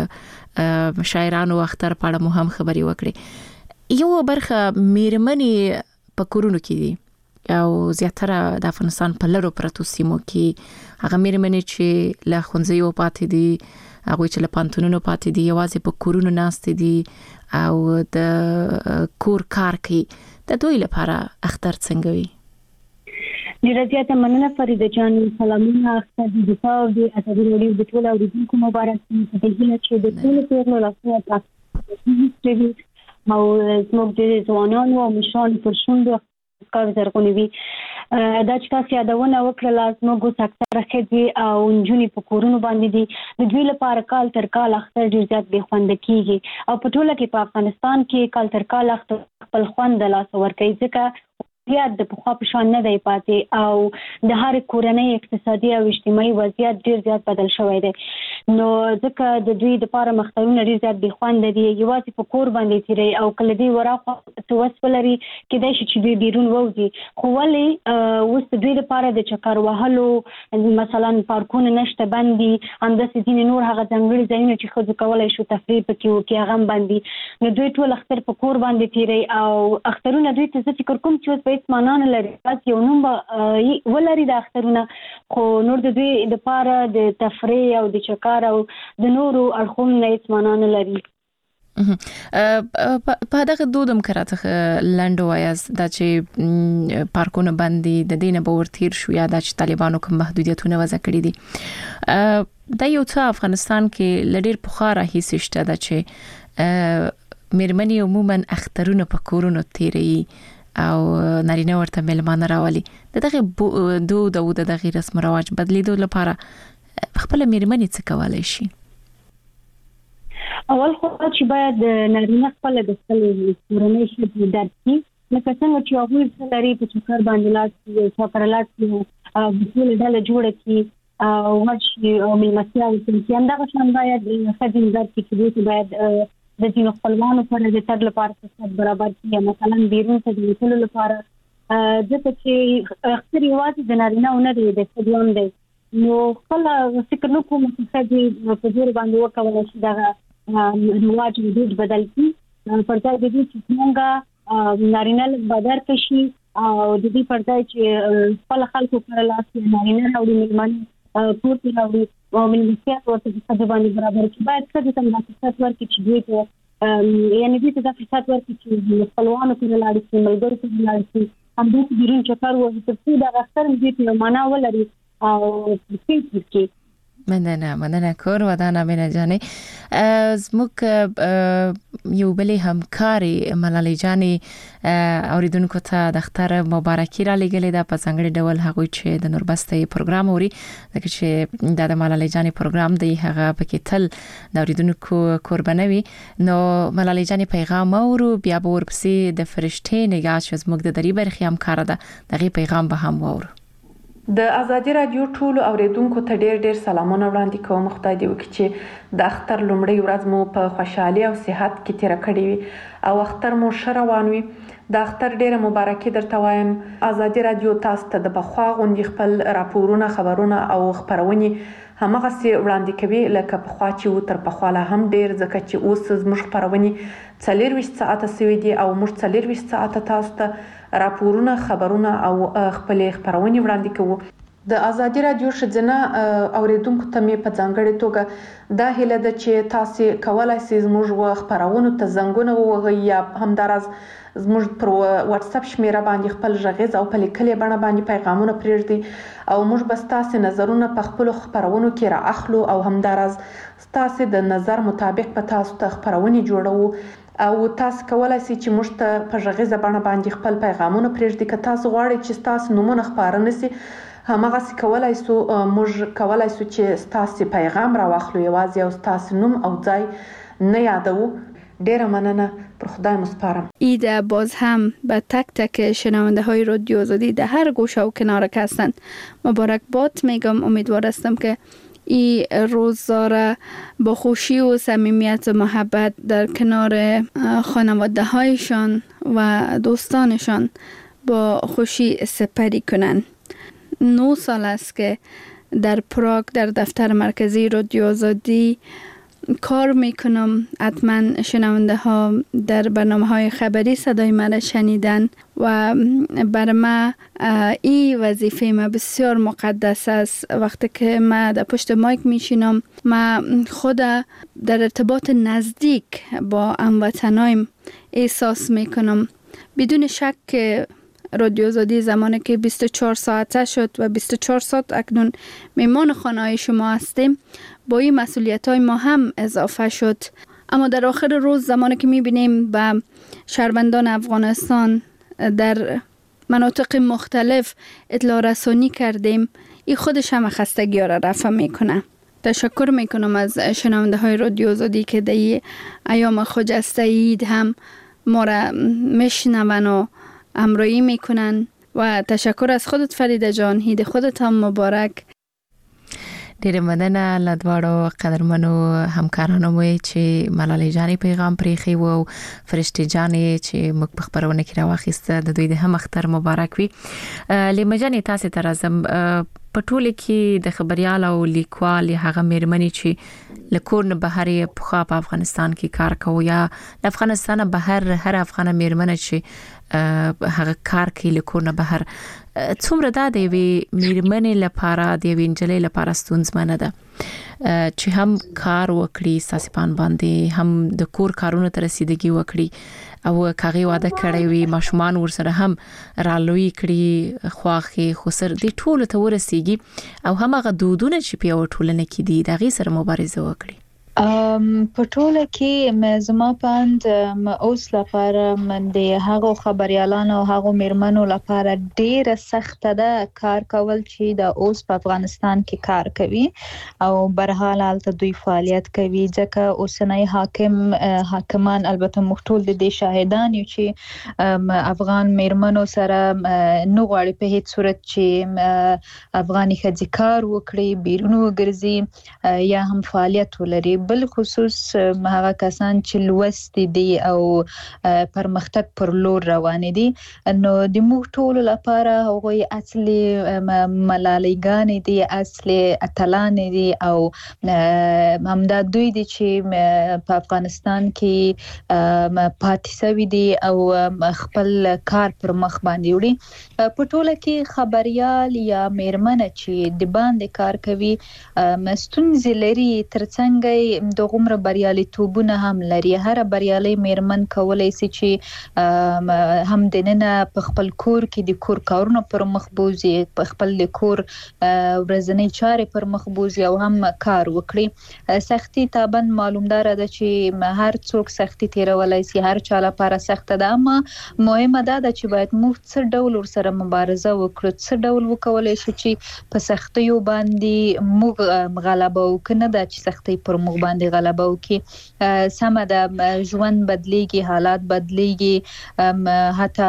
د شاعرانو اختر په اړه هم خبري وکړي. یو برخه میرمنې په کورونو کې دي او زیاتره د افغانستان په لړو پرتو سیمو کې هغه میرمنې چې له خونځیو پاتې دي هغه چې له پانتونونو پاتې دي یوازې په کورونو ناست دي او د کور کار کوي د دوی لپاره اختر څنګه وي؟ ډیره زیاته مننه فریده جان. سلامونه اختر د دفاع د ازادي راډیو د ټول اوریدونکو مبارک په دې چې د ټول پیغلو لاسونه تاسو او زموږ د ځوانانو او مشرانو پر شونډو کار زرغونی وي. دا چې تاسو یادونه وکړه زموږ اکثره ښځې او نجونې په کورونو باندې دي د دوی لپاره کال تر کال اختر ډېر زیات بې خونده کېږي او په ټوله کې په افغانستان کې کال تر کال اختر خپل خوند د لاسه ورکوي ځکه وضعیت د پخوا په شان نه دی پاتې او د هر کورنۍ اقتصادي او اجتماعي وضعیت ډېر زیات بدل شوی دی نو ځکه د دوی لپاره مختارونه ډېر زیات بې خونده دي یوازې په کور باندې تیری او کله دوی وراخوا څه وس ولري کېدای شي چې دوی بیرون ووځي خو ولې اوس د دوی لپاره د چکر وهلو مثلا پارکونه نشته بند دي همداسې ځینې نور هغه ځانګړي ځایونه چې ښځو کولی شو تفریح پکې وکړي هغه هم بند دي نو دوی ټول اختر په کور باندې تیری او اخترونه دوی ته زه فکر کوم چې اوس هیڅ معنا نه لري بس یو نوم به ولري د اخترونه خو نور د دوی دپاره د تفریح او د چکر او د نورو اړخونو نه هیڅ معنا نه لري. په دغه دودم کراته لنډو وایز د چې پارکونه باندې د دینه باور تیر شو یا د طالبانو کوم محدودیتونه وضع کړی دي د یو څه افغانستان کې لډیر پخاره هیڅ شته د چې مېرمنې عموما اخترونه په کورونو تیری او نارینه ورته ملمانه راولي دغه دود او دغه رسم رواج بدلیدو لپاره خپل مېرمنې څه کولای شي؟ اول خو چې باید نارینه خپل د خپل کورنۍ شي درکې لکه څنګه چې هغه لري په چکر باندې لاس چاپرلات د ټول ډله جوړه کی او هڅه او ملمسیا او چې همدغه شان باید خدمت درکې چې باید د دین خپلوانو پر د تر لپاره څه برابر کړي مثلا بیرون ته د ټول لپاره ځکه چې اختر یوازې د نارینه نه دی د خدوم دی نو خپل فکر نو کوم چې د په ډیر باندې وکولای شي دا رواج دود بدل کی پرځای د دې چې څنګه نارینه بدر کشي او د دې پرځای چې خپل خلکو پر لاس نارینه راوړي مېلمانه پورته راوړي او ملمسیا ورته د باندې برابر کی باید څه د څنګه څه ورکړي چې دوی ته یعنی دې ته د فرصت ورکړي چې خپلوانو پر لاړ شي ملګرو پر لاړ شي هم دې بیرون چکر وځي چې دا غختر دې په معنا ولري او څه کې مننه مننه کور ودانه مینه جانې زموږ یو بلې همکاري ملالۍ جانې اوریدونکو ته د اختر مبارکي را لګلې ده په څنګه ډول هغه چې د نوربستې پروګرام اوري ځکه چې د ملالۍ جانې پروګرام دی هغه پکې تل د اوریدونکو قربانوي نو ملالۍ جانې پیغام اورو بیا به ورپسې د فرشتې نگاه چې زموږ د دری برخې همکار ده دغه پیغام به هم واورو. د ازادي رادیو ټولو اوریدونکو ته ډېر ډېر سلامونه وړاندې کوم. خدای دې وکړي چې د اختر لومړی ورځ مو په خوشحالي او صحت کې تیر کړی وي او اختر مو ښه روان وي. د اختر ډېره مبارکي درته وایم. ازادي رادیو تاسو ته د پخوا غوندې خپل راپورونه خبرونه او خبرونه همغسې وړاندې کوي لکه پخوا چې و تر پخوا لا هم ډېر ځکه چې اوس زموږ خبرونه څلورویشت ساعته سوي دي او موږ څلورویشت ساعته تاسو ته راپورونه خبرونه او خپلې خبرونه وړاندې کوو. د ازادي رادیو شذنه اوریدونکو ته مې په ځانګړې توګه دا هیله ده چې تاسو کولای شئ زموږ خبرونه ته زنګونه ووهئ یا همدارس زموږ پر واتس اپ شمیره باندې خپل ژغیز او په لیکلې بڼه باندې پیغامونه پرېږدئ او موږ به تاسو نظرونه په خپل خبرونو کې را اخلو او همدارس تاسو د نظر مطابق په تاسو ته خبرونه جوړو او تاسو کولای شئ چې موږ ته په ژغیزه بڼه باندې خپل پیغامونه پرېږدئ که تاسو غواړئ چې تاسو نومونه خبره نسی همغه څه کولای سو موږ کولای سو چې تاسو پیغام را واخلو یوازې او تاسو نوم او ځای نه یادو. ډیره مننه پر خدای مسپارم. ایده باز هم به تک تک شنونده های رادیو آزادی در هر گوشه و کنار که هستند مبارک باد میگم. امیدوار هستم که این روزاره با خوشی و صمیمیت و محبت در کنار خانواده هایشان و دوستانشان با خوشی سپری کنند. نه سال است که در پراگ در دفتر مرکزی رادیو آزادی کار میکنم. حتما شنونده ها در برنامه های خبری صدای من شنیدن و بر ما این وظیفه ما بسیار مقدس است. وقتی که ما در پشت مایک میشینم ما خود در ارتباط نزدیک با هموطنایم احساس میکنم. بدون شک که رادیو آزادی زمانی که بیست و چهار ساعته شد و بیست و چهار ساعت اکنون میمان خانه شما هستیم با این مسئولیت های ما هم اضافه شد. اما در آخر روز زمانی که میبینیم به شهروندان افغانستان در مناطق مختلف اطلاع رسانی کردیم این خودش هم خستگی ها را رفع میکنه. تشکر میکنم از شنونده های رادیو آزادی که در ایام خجسته عید هم ما را میشنون و همراهی میکنن و تشکر از خودت فریده جان. عید خودت هم مبارک. ډیره مننه لدواړو قدرمنو همکارانو مې چې ملالۍ جانې پیغام پریخي وو فرشتي جانې چې موږ په خبرونه کې راوخیسته د دوی د هم اختر مبارک وي. لیمه جانې تاسو ته راځم په ټوله کې د خبريال او لیکوال هغه مېرمنې چې لکور نه بهر په په افغانستان کې کار کوي یا د افغانستان بهر هر افغان مېرمنه چې هغه کار کوي لکور نه بهر څومره دا دی وی مېرمنې لپاره دی وینجلې لپاره ستونزمنه ده چې هم کار وکړي ساسپان باندې هم د کور کارونو تر رسیدګي وکړي او کاغي واده کړی وي ماشومان ورسره هم رالوي کړي خواخي خسر دي ټول ته ورسیږي او هم هغه دودونه چې په ټولنه کې دي د غي سره مبارزه وکړي. ام په ټوله کې زما پاند اوس لپاره من د هغو خبريالانو او هغو میرمنو لپاره ډیره سخت ده کار کول چې د اوس په افغانستان کې کار کوي او برحال حالت دوی فعالیت کوي ځکه اوسنۍ حاکم حاکمان البته مختول د دې شاهدان یو چې افغان میرمنو سره نو غواړي په هیڅ صورت چې افغاني خځې کار وکړي بیرون وګرځي یا هم فعالیت ولري بل خصوص هغه کسان چې لوستي دي او پرمختګ پر لور روان دي نو د موږ ټول لپاره هغه اصلي ملاليګان دي اصلي اتلان دي او همدا دوی دي چې په افغانستان کې پاتې شوی دي او خپل کار پر مخ باندې وړي په ټوله کې خبريال یا میرمن چې د باندې کار کوي مستونزې لري ترڅنګ د غمر بریالي توبونه هم لري هر بریالي میرمن کولای شي چې هم دننه په خپل کور کې د کور کارونو پر مخ بوزي په خپل د کور ورځنی چارې پر مخ بوزي او هم کار وکړي سختي تابن معلومدار ده چې هر څوک سختي تیرولای شي هر چا لپاره سخت ده اما مهمه ده چې باید موږ څه ډول ورسره مبارزه وکړو څه ډول وکولای شو چې په سختیو باندې موږ غلبه وکړو دا چې سختي پر موږ باندې غلبه وکي سم د ژوند بدليږي حالات بدليږي حتی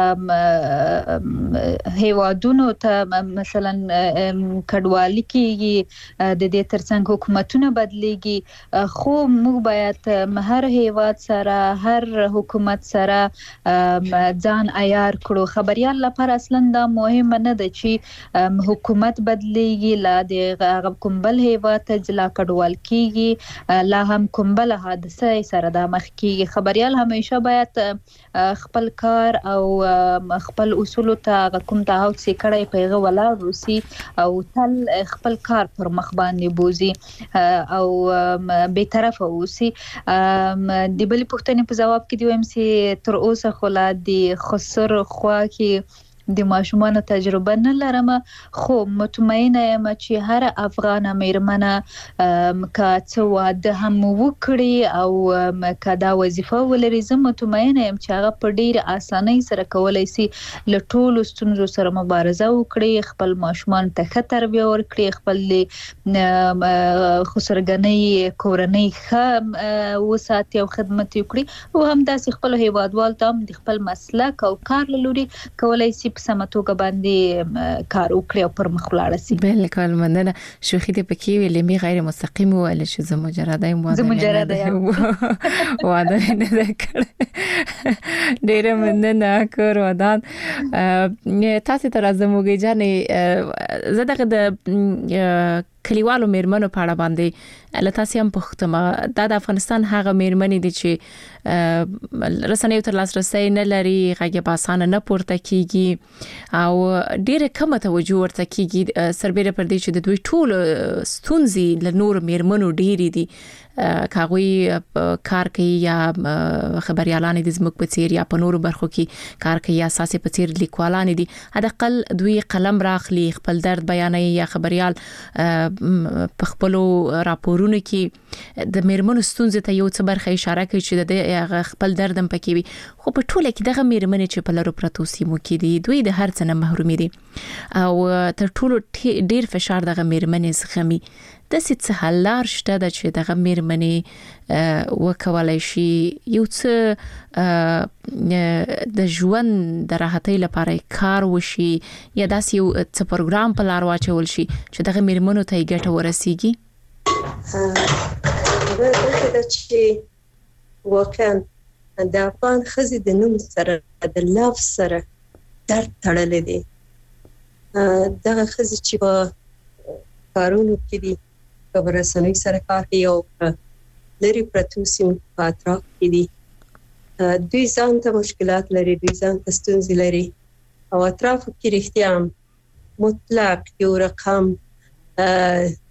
هیوادونو ته مثلا کډوالي کیږي د دې ترڅنګ حکومتونه بدليږي خو موږ باید هر هیواد سره هر حکومت سره ځان عیار کړو خبريال لپاره اصلا دا مهمه نه ده چې حکومت بدليږي لا د کومبل هیواد ته ځلا کډوال کیږي لا هم کومبل حادثه سره د مخ کې خبريال همیشه باید خپل کار او خپل اصول ته کوم ته او څه کړي پیغه ولا روسي او تل خپل کار پر مخ باندې بوزي او به طرف اوسي د بل پښتنې په جواب کې دی وایم سي تر اوسه خلا دي خسر خوا کې د ماشومان تجربه نه لرم خو مطمئنه یم چې هر افغان میرمنه کا څه واده هم وکړي او کدا وظیفه ولري زه مطمئنه یم چې هغه په ډیر اسانۍ سره کولای شي له ټولو ستونزو سره مبارزه وکړي خپل ماشومان ته ښه تربیه ورکړي خپل خسرګنۍ کورنۍ ښه وساتي او خدمت وکړي او هم داسې خپل هیوادوال ته هم خپل مسلک او کار لوري کولای شي سمتوګه باندې کار وکړي او پر مخ ولاړ شي بالکل مننه شوخي دې پکې ویلې می غیر مستقیم ویل چې زه مجرد یم زه مجرد یم واده نه کړ ډېر مننه کور ودان تاسو ته راځمږي جانې زه دغه د کلیوالو میرمنو په اړه باندې لته سم پختمه د افغانستان هغه میرمنې دي چې رسنیو تر لاس رسي نه لري هغه په اسانه نه پورته کیږي او ډیره کمه توجه ورته کیږي سربېره پر دې چې د دوی ټول ستونزې له نور میرمنو ډېری دي کاغوي کار کوي یا خبريالان دي زموږ په چیر یا په نورو برخو کې کار کوي یا اساسي په چیر لیکوالان دي حداقل دوی قلم راخلي خپل درد بیانوي یا خبريال په خپل راپورونو کې د میرمنو ستونزې ته یو څه برخه اشاره کوي چې د خپل درد هم پکې وي خو په ټوله کې دغه میرمنې چې په لارو پرتو سیمو کې دي دوی د هر څه نه محروم دي او تر ټولو ډیر فشار دغه میرمنې زغمي د څه حل لار شته د چې دغه میرمنې وکولای شي یو څه د ژوند د راحتۍ لپاره کار وشي یا داس یو څه پروګرام په لار واچول شي چې دغه میرمنو ته ګټه ورسیږي دا چې واقعا د افغان خزي د نوم سره د لفظ سره درد تړلې دي دغه خزي چې په کارونو کې دي په رسنۍ سره کار کوي او لري پرتو سیمو په اطراف کې دي دوی ځان ته مشکلات لري دوی ځان ته ستونزې لري او اطراف کې رښتیا مطلق یو رقم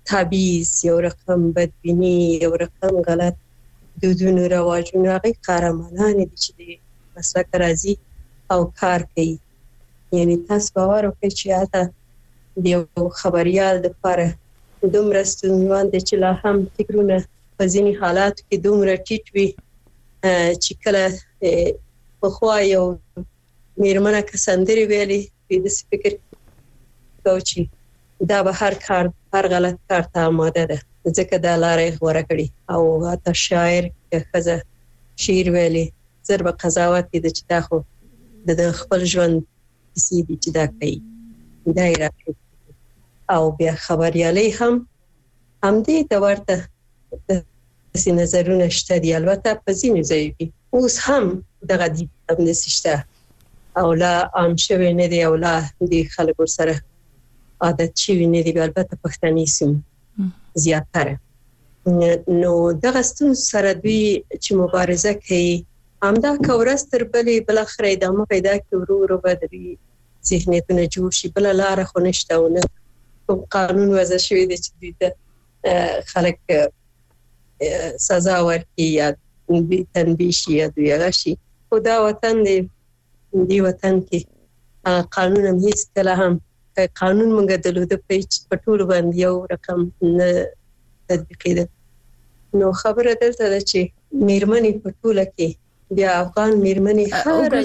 تابعیز، یو رقم بدبینی، یو رقم غلط دودونه رواجونه هغه قهرمانان دي چې د مسلک راځي او کار کوي. یعنی تاسو باور وکړئ چې هغه د یو خبريال لپاره دومره ستونزمن دي چې لا هم فکرونه په ځینې حالاتو کې دومره ټیټ وي چې کله په خوا یو میرمنه کسندري ویلي په دې فکر کوي چې دا به هر کار هر غلط کار ته آماده ده، ځکه دا لارې غوره کړي. او حتی شاعر ښځه شعر ویلي زر به قضاوت دي چې دا خو د خپل ژوند کیسې دي چې دا کوي، دا یې راکړي. او بیا خبريالي هم همدې د ورته داسې نظرونه شته دي، البته په ځینو ځایو کې اوس هم دغه دي همداسې شته او لا عام شوی نه دی او لا د خلکو سره عادت شوی نه دی، البته پښتني سیمه زیاتره. نو دغه ستونزو سره دوی چې مبارزه کوي همدا کورس تر بلې بل اخر ادامه پیدا کوي، ورو ورو به د ذهنیتونه جوړ شي. بل لار خو نشته او نه کوم قانون وضع شوی دی چې دوی ته خلک سزا ورکړي یا تنبیه شي یا دوی هغه شي. خو دا وطن دی، دی وطن کې قانون هم هیڅ کله هم قانون مونږ د په ټولو باندې یو رقم نه تطبیقېده. نو خبره دلته ده چې میرمنې په ټوله کې بیا افغان میرمنې اوګه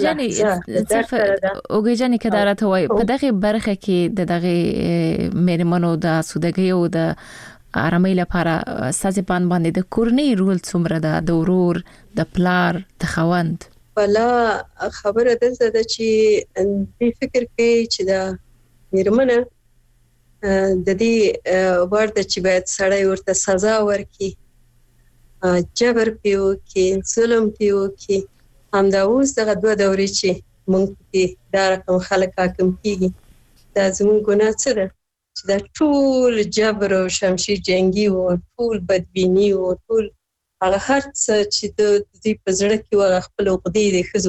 جانې کدارت وای په دغه برخه کې د دغه میرمنو د سودګۍ او د آرامۍ لپاره سازبان باندې د کورنۍ رول څومره ده، د ورور، د پلار، د خوند؟ ولا خبره دلته ده چې دې فکر کوي چې دا میرمنه د دې ورته چې باید سړی ورته سزا ورکړي، جبر پیو کې ظلم پیو کې. همدا اوس دغه دوه دورې چې مونږ کې دا رقم خلک حاکم کیږي، دا زموږ ګناه څه ده چې دا ټول جبر او شمشیر جنگي او ټول بدبینی او ټول هغه هر څه چې د دې په زړه کې وغه خپل عقدې د خزو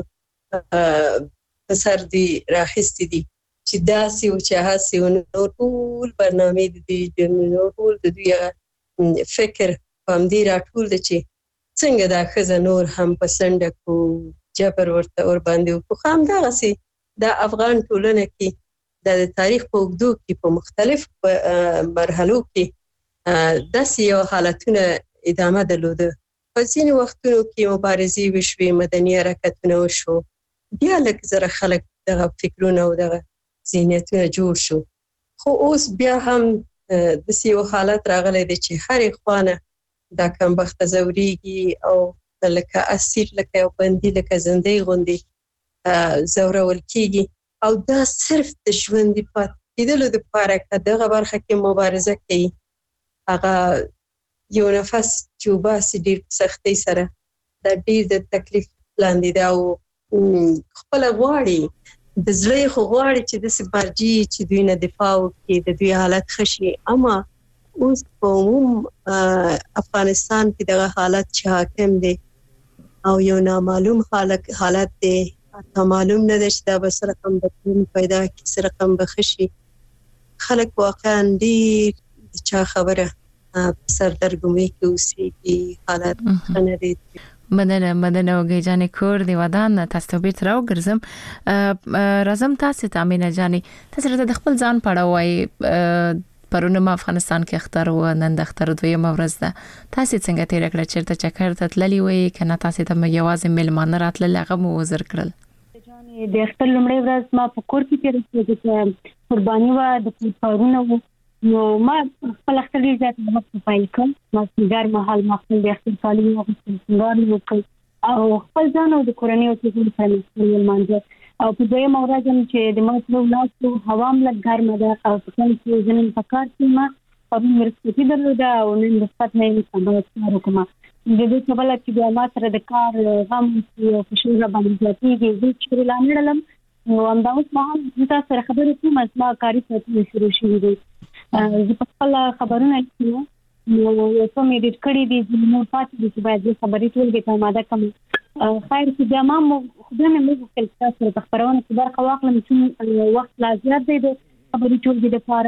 په سر دی راخستې دي چې داسې او چې هاسې او ټول برنامه دي د ټول د دوی فکر هم دی راټول د چې څنګه دا خزه نور هم پسند کو جبر ورته اور باندې او خو هم دا غسي د افغان ټولنه کې د تاریخ په اوږدو کې په مختلف مرحلو کې داسې یو حالتونه ادامه درلوده. په ځینې وختونو کې مبارزې وشوې، مدني حرکتونه وشو، بیا لږ زره خلک دغه فکرونه او دغه ذهنیتونه جوړ شو. خو اوس بیا هم داسې یو حالت راغلی دی چې هرې خوانه دا کمبخته ځورېږي او لکه اسیر، لکه یو بندي، لکه زندۍ غوندې ځورول کېږي. او دا صرف د ژوندي پاتې کېدلو دپاره که دغه برخه کې مبارزه کوي، هغه یو نفس چې وباسي ډېر په سختۍ سره، دا ډېر د تکلیف لاندې ده او خپله غواړي، د زړه یې خو غواړي چې داسې مرجع چې دوی نه دفاع وکړي، د دوی حالت ښه شي. اما اوس په عموم افغانستان کې دغه حالت چې حاکم دی او یو نامعلوم حالت حالت دی، حتی معلوم نه ده چې دا به څه رقم بدلون پیدا کړي، څه رقم به ښه شي. خلک واقعا ډېر د چا خبره په سردرګمۍ کې اوسېږي، حالت ښه نه دی. مننه مننه اوګې جانې کور دی ودان. تاسو ته بیرته راوګرځم، راځم تاسو ته امینه جانې، تاسو راته د خپل ځان په اړه وایي. پرونه ما افغانستان کې اختر و، نن د اختر دویمه ورځ ده. تاسو څنګه تیر کړل؟ چیرته چکر ته تللی وای کنه تاسو ته یوازې میلمانه راتلل هغه مو وزر کړل؟ جانې د اختر لومړۍ ورځ ما په کور کې تیر کړې، چې قرباني و د کورونو، نو ما خپل اختر ډېر زیات وخت پیل کړ. ما څنګه مهال ما خپل د اختر کالي واغوستل، څنګه وکړ او خپل ځان او د کورنۍ او ټول سره ملمانځه. او په دویمه ورځ چې د موږ په ولاسو هوا هم لږ ګرمه ده او په کله چې زنن په کار کې ما پرون ورسېدل درلوده او نن د سپت نه یې سمبال کار وکړم. د دې سبب چې بیا ما سره د کار غم او فشار باندې زیاتېږي، زه چې اعلان کړم نو همدا اوس ما تاسو سره خبرې کوم، ما کاري ساتل شروع شوې دي. زه په خپل خبرونه کوم نو یو څه مې ډېر کړي دي نو پاتې دي چې باید خبرې ټول کې آماده کړم. خیر چې بیا ما خدای مې موږ خپل تاسو په خبرونه کې برخه واخلم چې وخت لا زیات دی د خبرې ټول دي لپاره.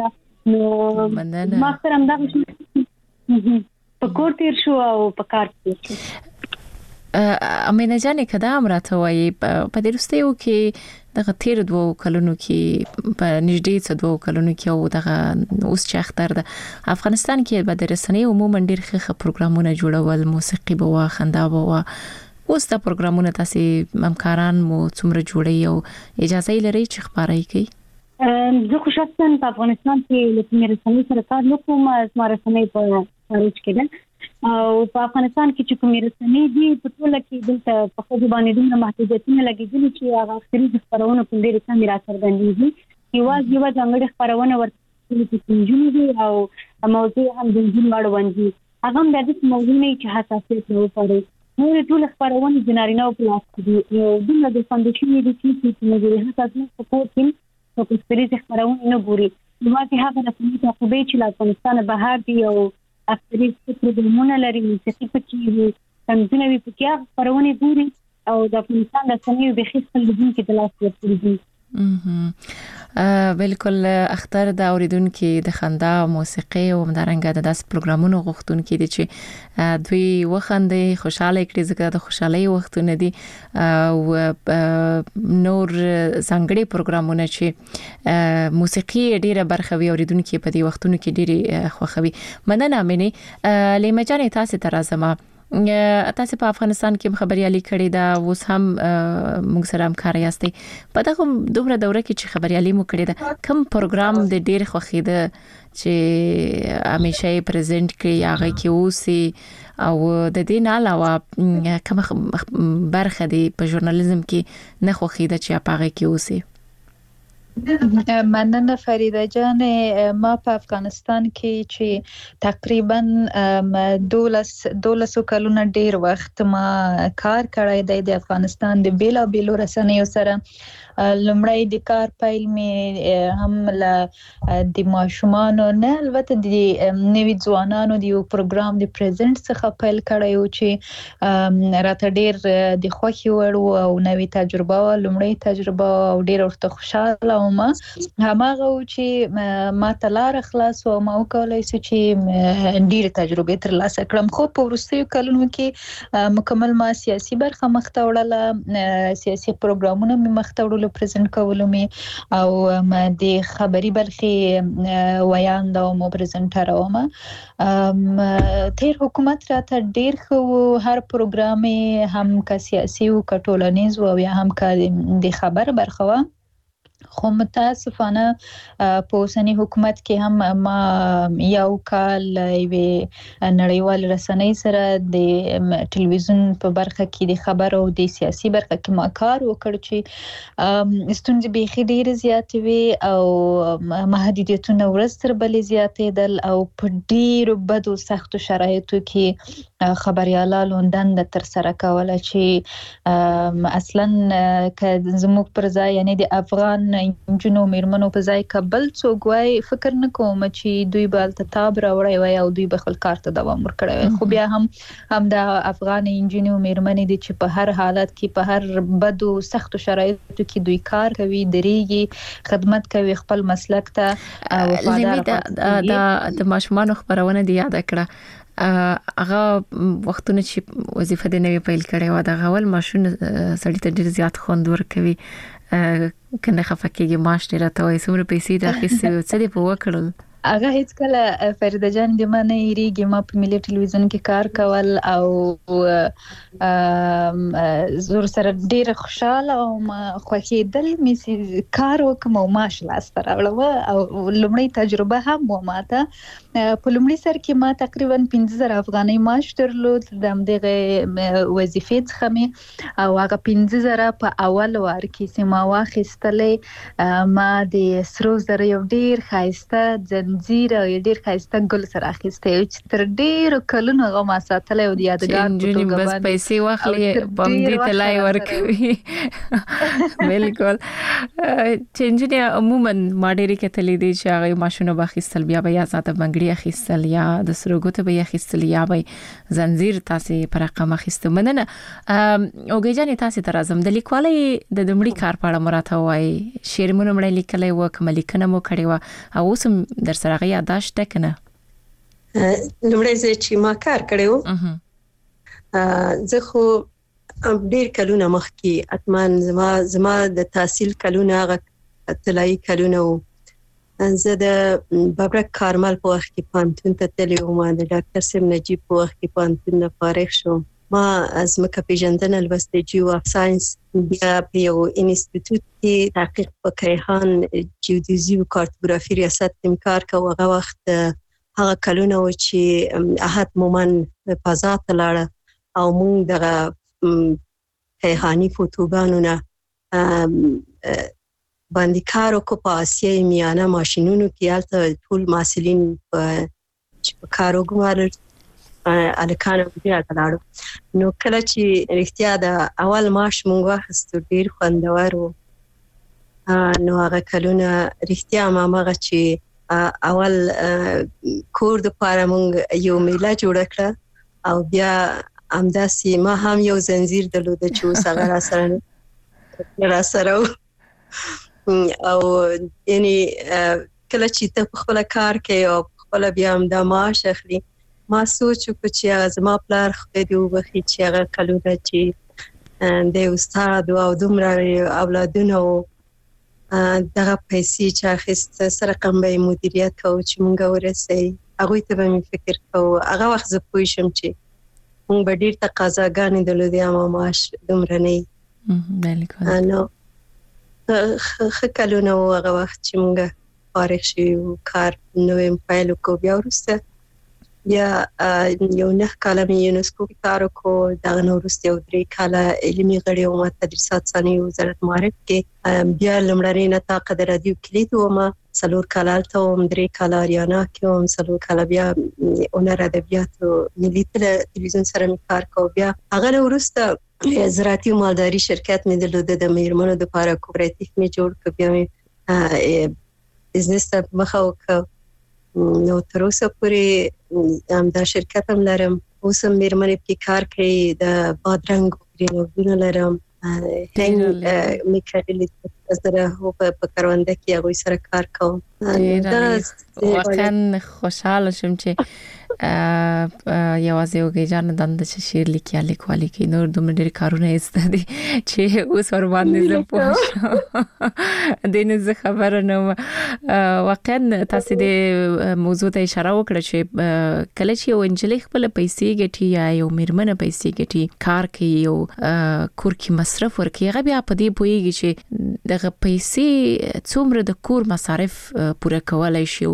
نو مننه. ما سره هم دغه په کور تیر شو او په کار تیر شو. امینه جانې کدا امراته وای په دې رستیو کې دغه تیر دوه کلونو کې په نږدې څه دوه کلونو کې او دغه اوس چې اختر ده افغانستان کې به د رسنۍ عموما ډیر ښه پروګرامونه جوړول، موسیقي به وا، خندا به وا. اوس دا پروګرامونه تاسو همکاران مو څومره جوړي او اجازه لري چې خبري کوي؟ زه خو شخصا په افغانستان کې لکه رسنۍ سره کار نه کوم، ما رسنۍ په خارج کې ده او په افغانستان کې چې کومې رسنۍ دي په ټوله کې دلته په خو باندې دومره محدودیتونه لګېدلي چې هغه اخري خبرونه کوم ډېرې کمې راڅرګندېږي. یوازې یوه ځانګړې خبرونه ورته نجونې دي او موضوع هم د نجونو اړوند دي، هغه هم داسې موضوع نه چې حساسیت نه وپاري. نورې ټولې خپرونې د نارینه‌و په لاس کې دي، دومره درخوندې شوي دي چې مجبوري حساس نه په کور کې په کسپریزې خپرونې نه ګوري. یوازې هغه رسنۍ تعقیبوي چې له افغانستانه بهر دي او اکثري پروګرامونه لري، موسیقي پکې وي، تمثیلونه وي، پکې هغه خپرونې ګوري او د افغانستان د رسنیو بېخي خپل لیدونکي د لاس ورکړي دي. بالکل اختر د اوریدونکو د خندا موسیقي او همدارنګه د داس پروګرامونو غوښتونکو دي چې دوی وخندې خوشاله کړي، ځکه د خوشحالي وختونه دي او نور څنګه پروګرامونه چې موسیقي ډیره برخه وي اوریدونکو په دې وختونو کې ډیره خوخوي. مننه مینه لیمه جانې تاسو ته راځم. تاسو په افغانستان کې خبريالي کړې ده، اوس هم موږ سره هم کار یاستئ. په دغه دومره دوره کې چې خبريالي مو کړې ده، کوم پروګرام د ډېر خوښیده چې همیشه یې پریزنټ کړي هغه کې اوسي او د دې نه علاوه کوم برخه دی په ژورنالیزم کې نه خوښیده چې هغه کې اوسي؟ مننه فریده جان. ما په افغانستان کې چې تقریبا دولس دولس کلونه ډیر وخت ما کار کړی دی د افغانستان د بیلا بیلو رسنیو سره. لمړی د کار پیل می هم له د ماشومانو نه البته د نوي ځوانانو د یو پروګرام د پریزنټ څخه پیل کړی و چې راته ډیر د خوښي وړ او نوي تجربه و، لمړی تجربه او ډیر ورته خوشاله وم. هماغه چې ما تلار خلاص او ما وکولای سو چې ډیر تجربه تر لاسه کړم. خو په وروستیو کلونو کې مکمل ما سیاسي برخه مخته وړله، سیاسي پروګرامونه می مخته وړل پریزنټ کولو می او د خبري برخه ویاند او مو پریزنټر وم. تیر حکومت راته ډیر خو هر پروګرام هم کا سیاسي او کټولنیز او یا هم کا د خبر برخه و. خو متاسفانه په اوسنی حکومت کې هم ما یو کال یوې نړیوال رسنۍ سره د ټلویزیون په برخه کې د خبر او د سیاسي برخه کې ما کار وکړ چې ستونزې بېخي ډېرې زیاتې وي او محدودیتونه ورځ تر بلې زیاتېدل او په ډېرو بدو سختو شرایطو کې خبريالانو دنده تر سره کوله چې اصلا که زموږ پر ځای یعنی د افغان انجنونو میرمنو په ځای کابل څوک وای فکر نه کوم چې دوی به التتاب راوړی وای او دوی به خپل کار ته دوام ورکړی وای. خو بیا هم هم د افغان انجنونو میرمنې دي چې په هر حالت کې په هر بدو سختو شرایطو کې دوی کار کوي، درېږي، خدمت کوي خپل مسلک ته وفادار. د د ماشومان خبرونه دی یاد کړه هغه وختونه چې وظیفه د نوې پیل کړي و د غول ماشوم سړی ته ډیر زیات خوند ورکوي، کنه خفکیږي ماش ډیر ته وایي څومره پیسې د اخیستو څه دی په وکړل. هغه هیڅ کله فریده جان د ما نه یریږي. ما په ملي ټلویزیون کې کار کول او زور سره ډیر خوشاله او ما خوښیدل مې کار وکم او معاش لاس ته راوړم او لومړی تجربه هم و ماته. په لومړي سر کې ما تقریبا پنځه زره افغانۍ معاش درلود د همدغه وظیفې څخه مې او هغه پنځه زره په اول وار کې چې ما واخیستلې ما د سرو زرو یو ډیر ښایسته زیره یو ډیر ښایسته ګل سره اخیستې چې تر ډیرو کلونو هغه ما ساتلی او د یادګار په توګه باندې بس پیسې واخلي باندې تلای ورکوي. بالکل چې انجینر عموما ما ډیرې کتلې دي چې هغه ماشونه باخیستل بیا بیا ذاته بنګړي اخیستل یا د سروګوت به اخیستل یا به زنجیر تاسو پر رقم اخیست. مننه اوګی جان تاسو ته راځم. د لیکوالۍ د دمړي کار په اړه مراته وای شعر مونږ مړ لیکلای و کوم لیکنه مو کړې و او اوس در ورسره یاداشت کنه؟ لومړی زه چې ما کار کړو زه خو ډیر کلونه مخکې اتمان زما زما د تحصیل کلونه هغه طلایی کلونه وو. زه د بابرک کارمل په وخت کې پانتون ته تللی وم، د ډاکټر سیم نجیب په وخت کې پانتون نه فارغ شوم. ما از مکه پیژندنه لوستې جیو اف ساينس، بیا په یو انسټیټیوټ کې تحقیق په کیهان جیودیزي او کارتوګرافي ریاست کې کار کوم. هغه وخت هغه کلونه و چې احد مومن فضا ته لاړ او موږ دغه کیهانی فوټوګانو نه باندې کار وکړو په آسیای میانه ماشینونو کې. هلته ټول محصلین په کار وګمارل الکانو بیا تلاړو. نو کله چې رښتیا د اول ماش مونږ واخیستو ډیر خوندور و. نو هغه کلونه رښتیا ما مغه چې اول کور د پاره مونږ یو میله جوړ کړه او بیا همداسې ما هم یو زنجیر درلود چې اوس هغه را سره را سره او یعنی کله چې ته خپل کار کوي او خپل بیا هم د معاش اخلي، ما سوچ وکړ چې زما پلار خدای دې وبخي چې هغه کلونه چې د استاد او دومره اولادونه او دغه پیسې چې اخیست سره قمبه مدیریت کوو چې مونږ ورسې هغه ته به مې فکر کوو. هغه وخت زه پوه شم چې مونږ به ډیر تقاضاګانې درلودې اما معاش دومره نه. نو ښه کلونه و هغه وخت چې مونږ فارغ شوو، کار نویم پیل وکړو. بیا وروسته بیا یو نه کاله مې یونسکو کې کار وکړو. دغه نه وروسته یو درې کاله علمي غړی وم تدریسات ثانوي وزارت معارف کې. بیا لومړنۍ نطاق د رادیو کلید وم، څلور کاله هلته وم، درې کاله اریانا کې وم، څلور کاله بیا هنر ادبیاتو ملي تلویزیون سره مې کار کوو. بیا هغه نه وروسته زراعتي او مالداري شرکت مې درلود، د میرمنو دپاره کوپراتیف مې جوړ کړ. بیا مې بزنس ته مخه وکړه. نو تر اوسه پورې همدا شرکت هم لرم. اوس هم میرمنې پکې کار کوي، د بادرنګ ګرینونه لرم، هنګ مې کرلي سره په کرونده کې هغوی سره کار کوم. واقعا خوشحاله شوم چې یوازې یوګي جان دند چې شعر لیکي لیکوالي کې نور دومره ډېر کارونه ایسته دي چې اوس ور باندې زه پوه شوم. د نه زه خبره نه وم. واقعا تاسو د موضوع ته اشاره وکړه چې کله چې یو انجلۍ خپل پیسې ګټي یا یو میرمنه پیسې ګټي کار کوي او کور کې مصرف ورکوي، هغه بیا په دې پوهیږي چې دغه پیسې څومره د کور مصارف پوره کولای شي.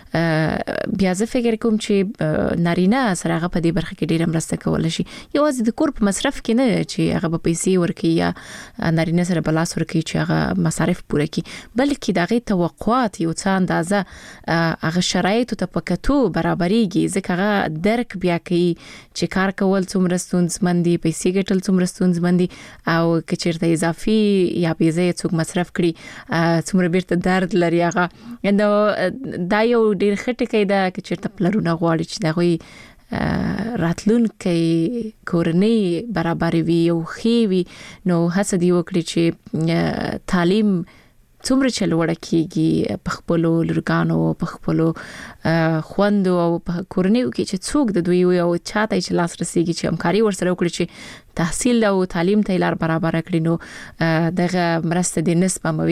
بیا زه فکر کوم چې نارینه سره هغه په دې برخه کې ډیره مرسته کولای شي، یوازې د کور په مصرف کې نه چې هغه په پیسې ورکوي یا نارینه سره بلاس ورکوي چې هغه مصارف پوره کړي، بلکې دغه توقعات یو څه اندازه هغه شرایط ته پکتو برابرېږي. ځکه هغه درک بیا کوي چې کار کول څومره ستونزمن دي، پیسې ګټل څومره ستونزمن دي، او که چیرته اضافي یا بې ځایه څوک مصرف کړي څومره بیرته درد لري. هغه نو دا یو ډیر خټکی ده چې چیرته پلرونه غواړي چې دغه راتلونکي کورنۍ برابر وي او خي وي. نو هڅه دی وکړي چې تعلیم څومره چلوړه کیږي په خپل لورګانو په خپل خوندو او په کورنیو کې چې څوک د دوی او چاته چې لاس رسیږي چې همکاري ورسره وکړي چې تحصیل او تعلیم ته لار برابر کړي. نو دغه مرسته د نسبه موي.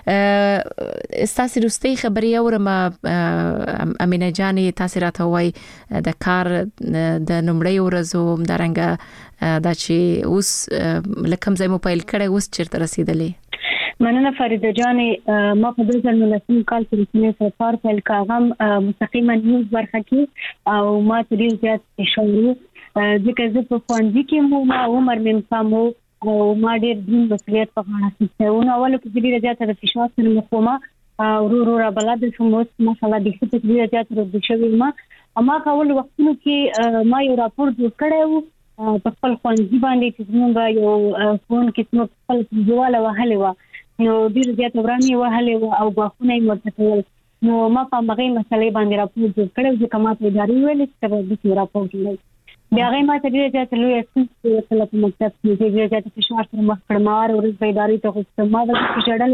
استاسو رستي خبري اورم امینه جاني تاسو راته وای د کار د نمړی ورځو درنګ دا چې اوس لکم زې موبایل کړه اوس چیرته رسیدلې؟ مننه فریده جانې. ما په دوه زره نولسم کال کې رسمي سفر پیل کاغم مستقیما نیوز برخه کې او ما ترې زیات اشاره ځکه زه په خوندې کې مو ما عمر مې سمو او ما ډېر دین مسؤلیت په غاړه اخیستی و. نو اول کې ډېر زیات د فشار سره مخامه ورو ورو را بلد شوم. اوس ماشاءالله د څه ډېر زیات ورو شوی ما اما کول وختونو کې ما یو راپور جوړ کړی و په خپل خوندې باندې چې موږ یو فون کې څو خپل جواله وهلې و، نو ډیر زیات ورانه وهلې او غوښنه یې ورته. نو ما په مغې مسلې باندې راپور جوړ کړو چې کومه ادارې ویلې چې د دې راپور جوړ بیا هغه ما ته ډیر زیات لوی اساس په مکتب کې ډیر زیات فشار سره مخ کړم او ورځ په ادارې ته خو ما د فشارلې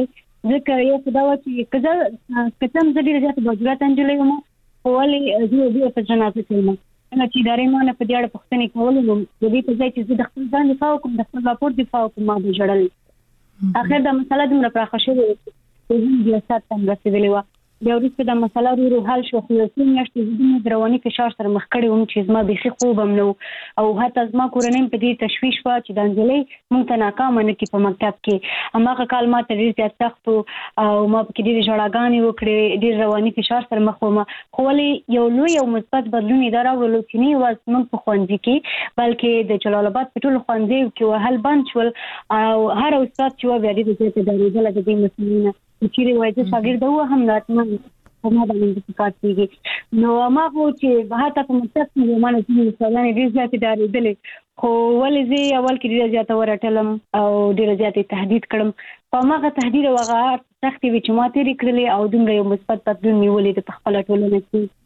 ځکه یو خدای چې کله کله زه ډیر زیات بجرات انجلې وم ولې زه دې په جنازه کې وم انا چې داري ما نه په دې اړه پوښتنه کول نو د دې په ځای چې زه د خپل ځان دفاع کوم د خپل راپور دفاع کوم ما به جوړل اخر دا مسله د مرپراخه شوې چې دې سات څنګه رسیدلې و بیا وروسته دا مسله ورو حل شو خو څو میاشتې زه د رواني فشار سره مخ کړې وم چې زما بيخي خوبم نو او حتی زما کورنۍ په دې تشويش و چې د انجلې مونږ ته ناکام نه کی په مکتب کې هماغه کال ما ته ډیر زیات سخت او ما په کې ډیر جوړاګانې وکړې ډیر رواني فشار سره مخ وم خو ولې یو لوی او مثبت بدلون اداره ولو چې نه واز مونږ په خوندې کې بلکې د جلال آباد په ټول خوندې کې وهل بند شول او هر استاد چې و بیا دې ته د ریزل د دې مسلمانانو چې وایي شاګرد و هم راتمن ما باندې فکر کیږي نو ما خو چې به تا په مطلب کې ما نه چې مثلا ډیر زیات داري دلې خو ولې زه اول کې ډیر زیات ورټلم او ډیر زیات تهدید کړم په ماغه تهدید وغه سختي وچ ما تیرې کړلې او دومره یو مثبت بدلون نیولې د خپل ټولنه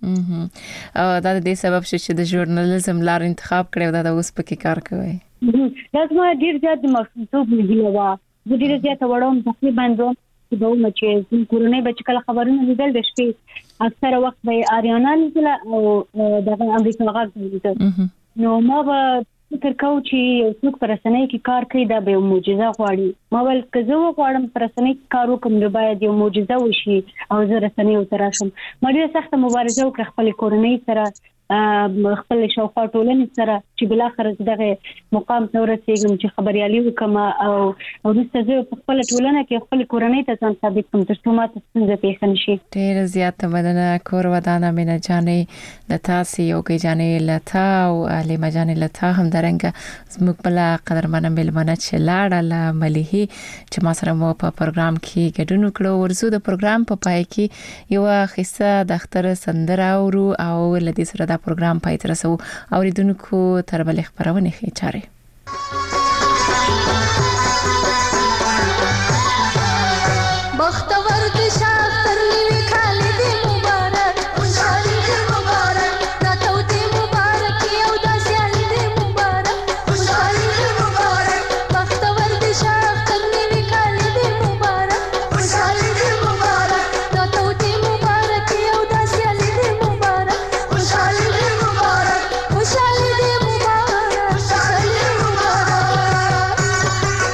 کې او دا د دې سبب چې د ژورنالیزم لار انتخاب کړو دا د اوس په کې کار کوي دا زما ډیر زیات مخصوص نه و زه ډیر زیات وړم تقریبا دوه چې به مو چې کورونه به کله خبرونه لیدل د شپې اکثر وخت به اریانا لیدل او د امریکا غږ نو ما به فکر کوم چې یو څوک پر رسنۍ کې کار کوي دا به معجزه غواړي ما ول کزه غواړم پر رسنۍ کې کار وکم نو باید یو معجزه وشي او زه رسنۍ وتراشم ما ډیره سخت مبارزه وکړه خپل کورنۍ سره خپل شاوخوا ټولنې سره چې بل اخر دغه مقام ته ورسېږم چې خبريالي وکم او ورسته زه په خپل ټولنه کې خپل کورنۍ ته ځان ثابت کوم تر څو ما ته څنګه پیښ نشي ډېر زیات مننه کور ودانه مینه جانې لتا سي او کې جانې لتا او علي مجانې لتا هم درنګ زموږ بل قدرمن ملمنه چې لاړه مليحي چې ما سره مو په پروګرام کې ګډون وکړو ورزو د پروګرام په پای کې یو خصه د اختر سندره اورو او لدی سره پروګرام پای تر سو اوریدونکو تر بل خبرونه خې چاره بختور دي شاطر نیوي خالي دي مبارک خوشالي دي مبارک راتو دي مبارک یو داسيالي دي مبارک خوشالي دي مبارک بختور دي شاطر نیوي خالي دي مبارک خوشالي دي مبارک راتو دي مبارک یو داسيالي دي مبارک خوشالي دي مبارک خوشالي دي مبارک خوشالي دي مبارک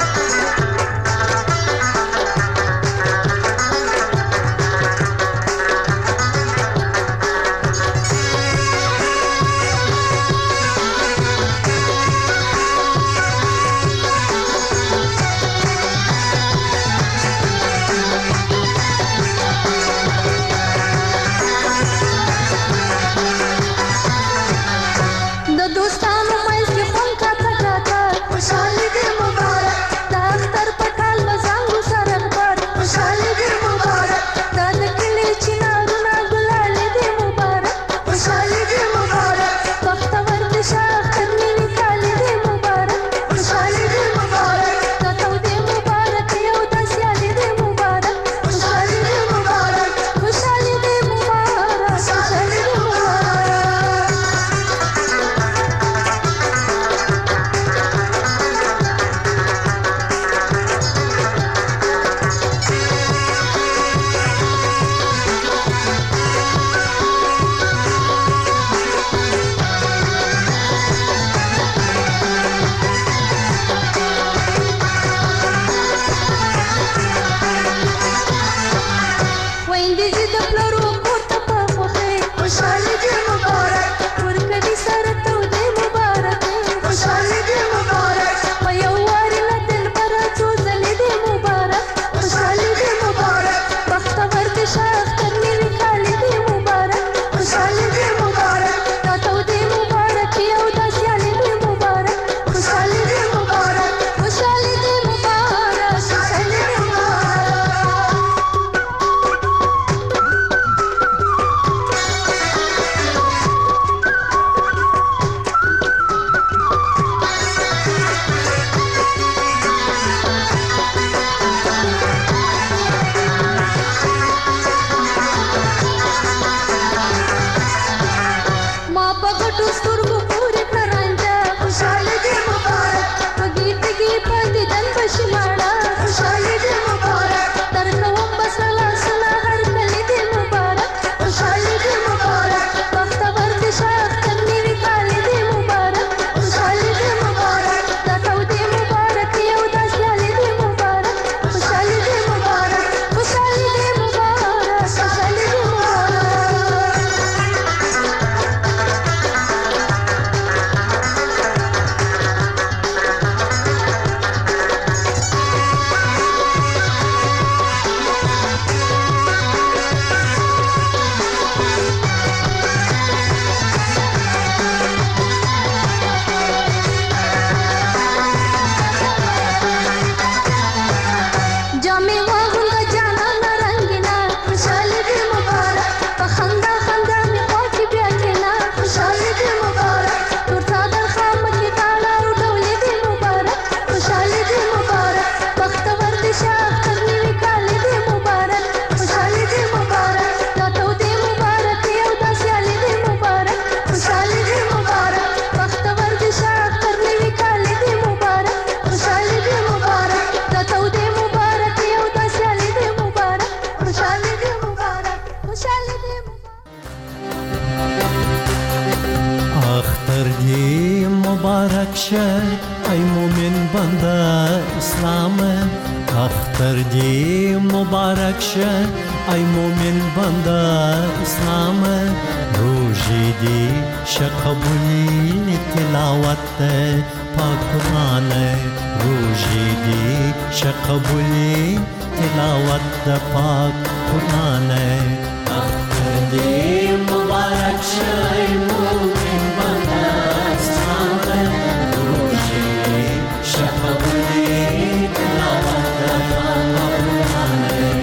شه ای مومن بنده اسلام اختر دی مبارک شه ای مومن بنده اسلام روزی دی شقبولی تلاوت پاک قرآن روزی دی شقبولی تلاوت پاک قرآن اختر دی مبارک شه ای مومن بنده اسلام روزی دی شقبولی تلاوت پاک قرآن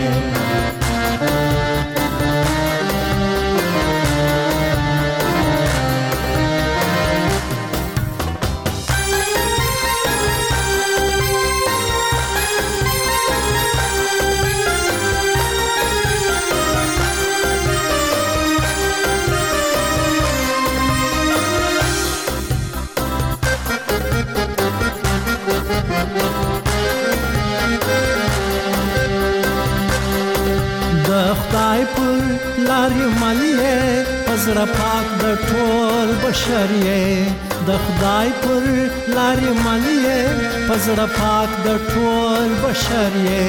خدای پر لارې ملې پزړه پاک د ټول بشریه د خدای پر لارې ملې پزړه پاک د ټول بشریه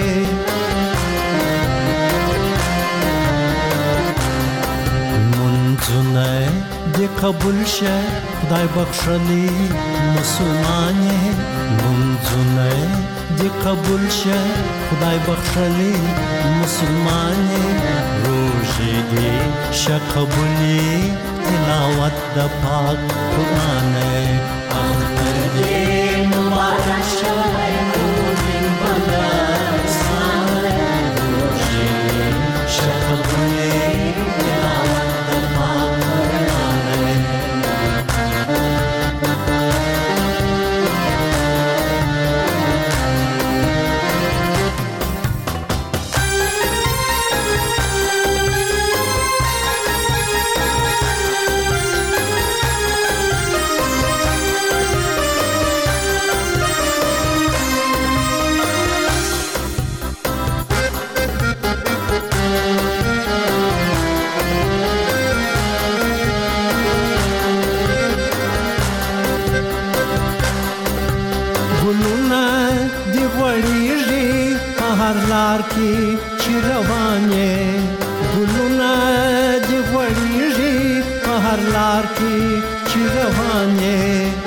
منځونه دې قبول شه خدای بخښلي مسلمانې منځونه دې قبول شه خدای بخښلي مسلمانې روزي دې شقبولي تلاوت د پاک قرآن اختر دې مبارک شه مومن بنده اسلام روزي دې شقبولي تلاوت د پاک قرآن لار کې چې روانې ګلونه دې وړيږي په هر لار کې چې روانې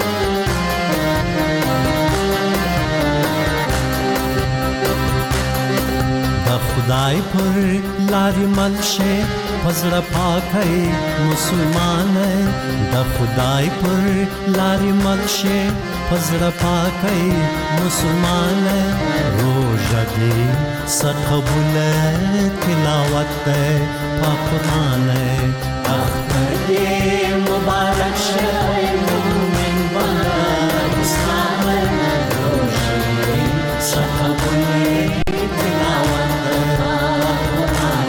د خدای پر لارې مل شه پزړه پاکي مسلمان د خدای پر لارې مل شه پزړه پاکي مسلمان روزه دې سقبول تلاوت پاک قرآن اختر دې مبارک شه مومن بنده اسلام روزه دې سقبول تلاوت پاک قرآن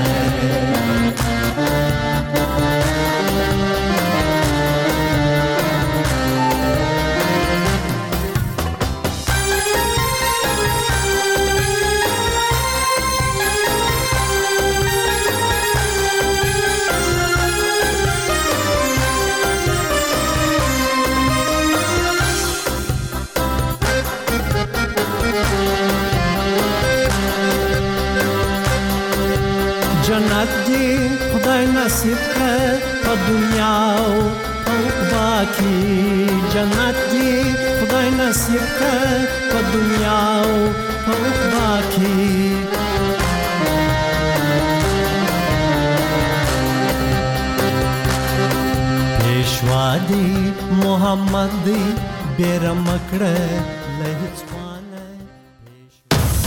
جنت دی خدای نصیب کړ په دنیا او په عقبا کې جنت دی خدای نصیب کړ په دنیا او په عقبا کې پیشوا دی محمد دی بیرم کړ له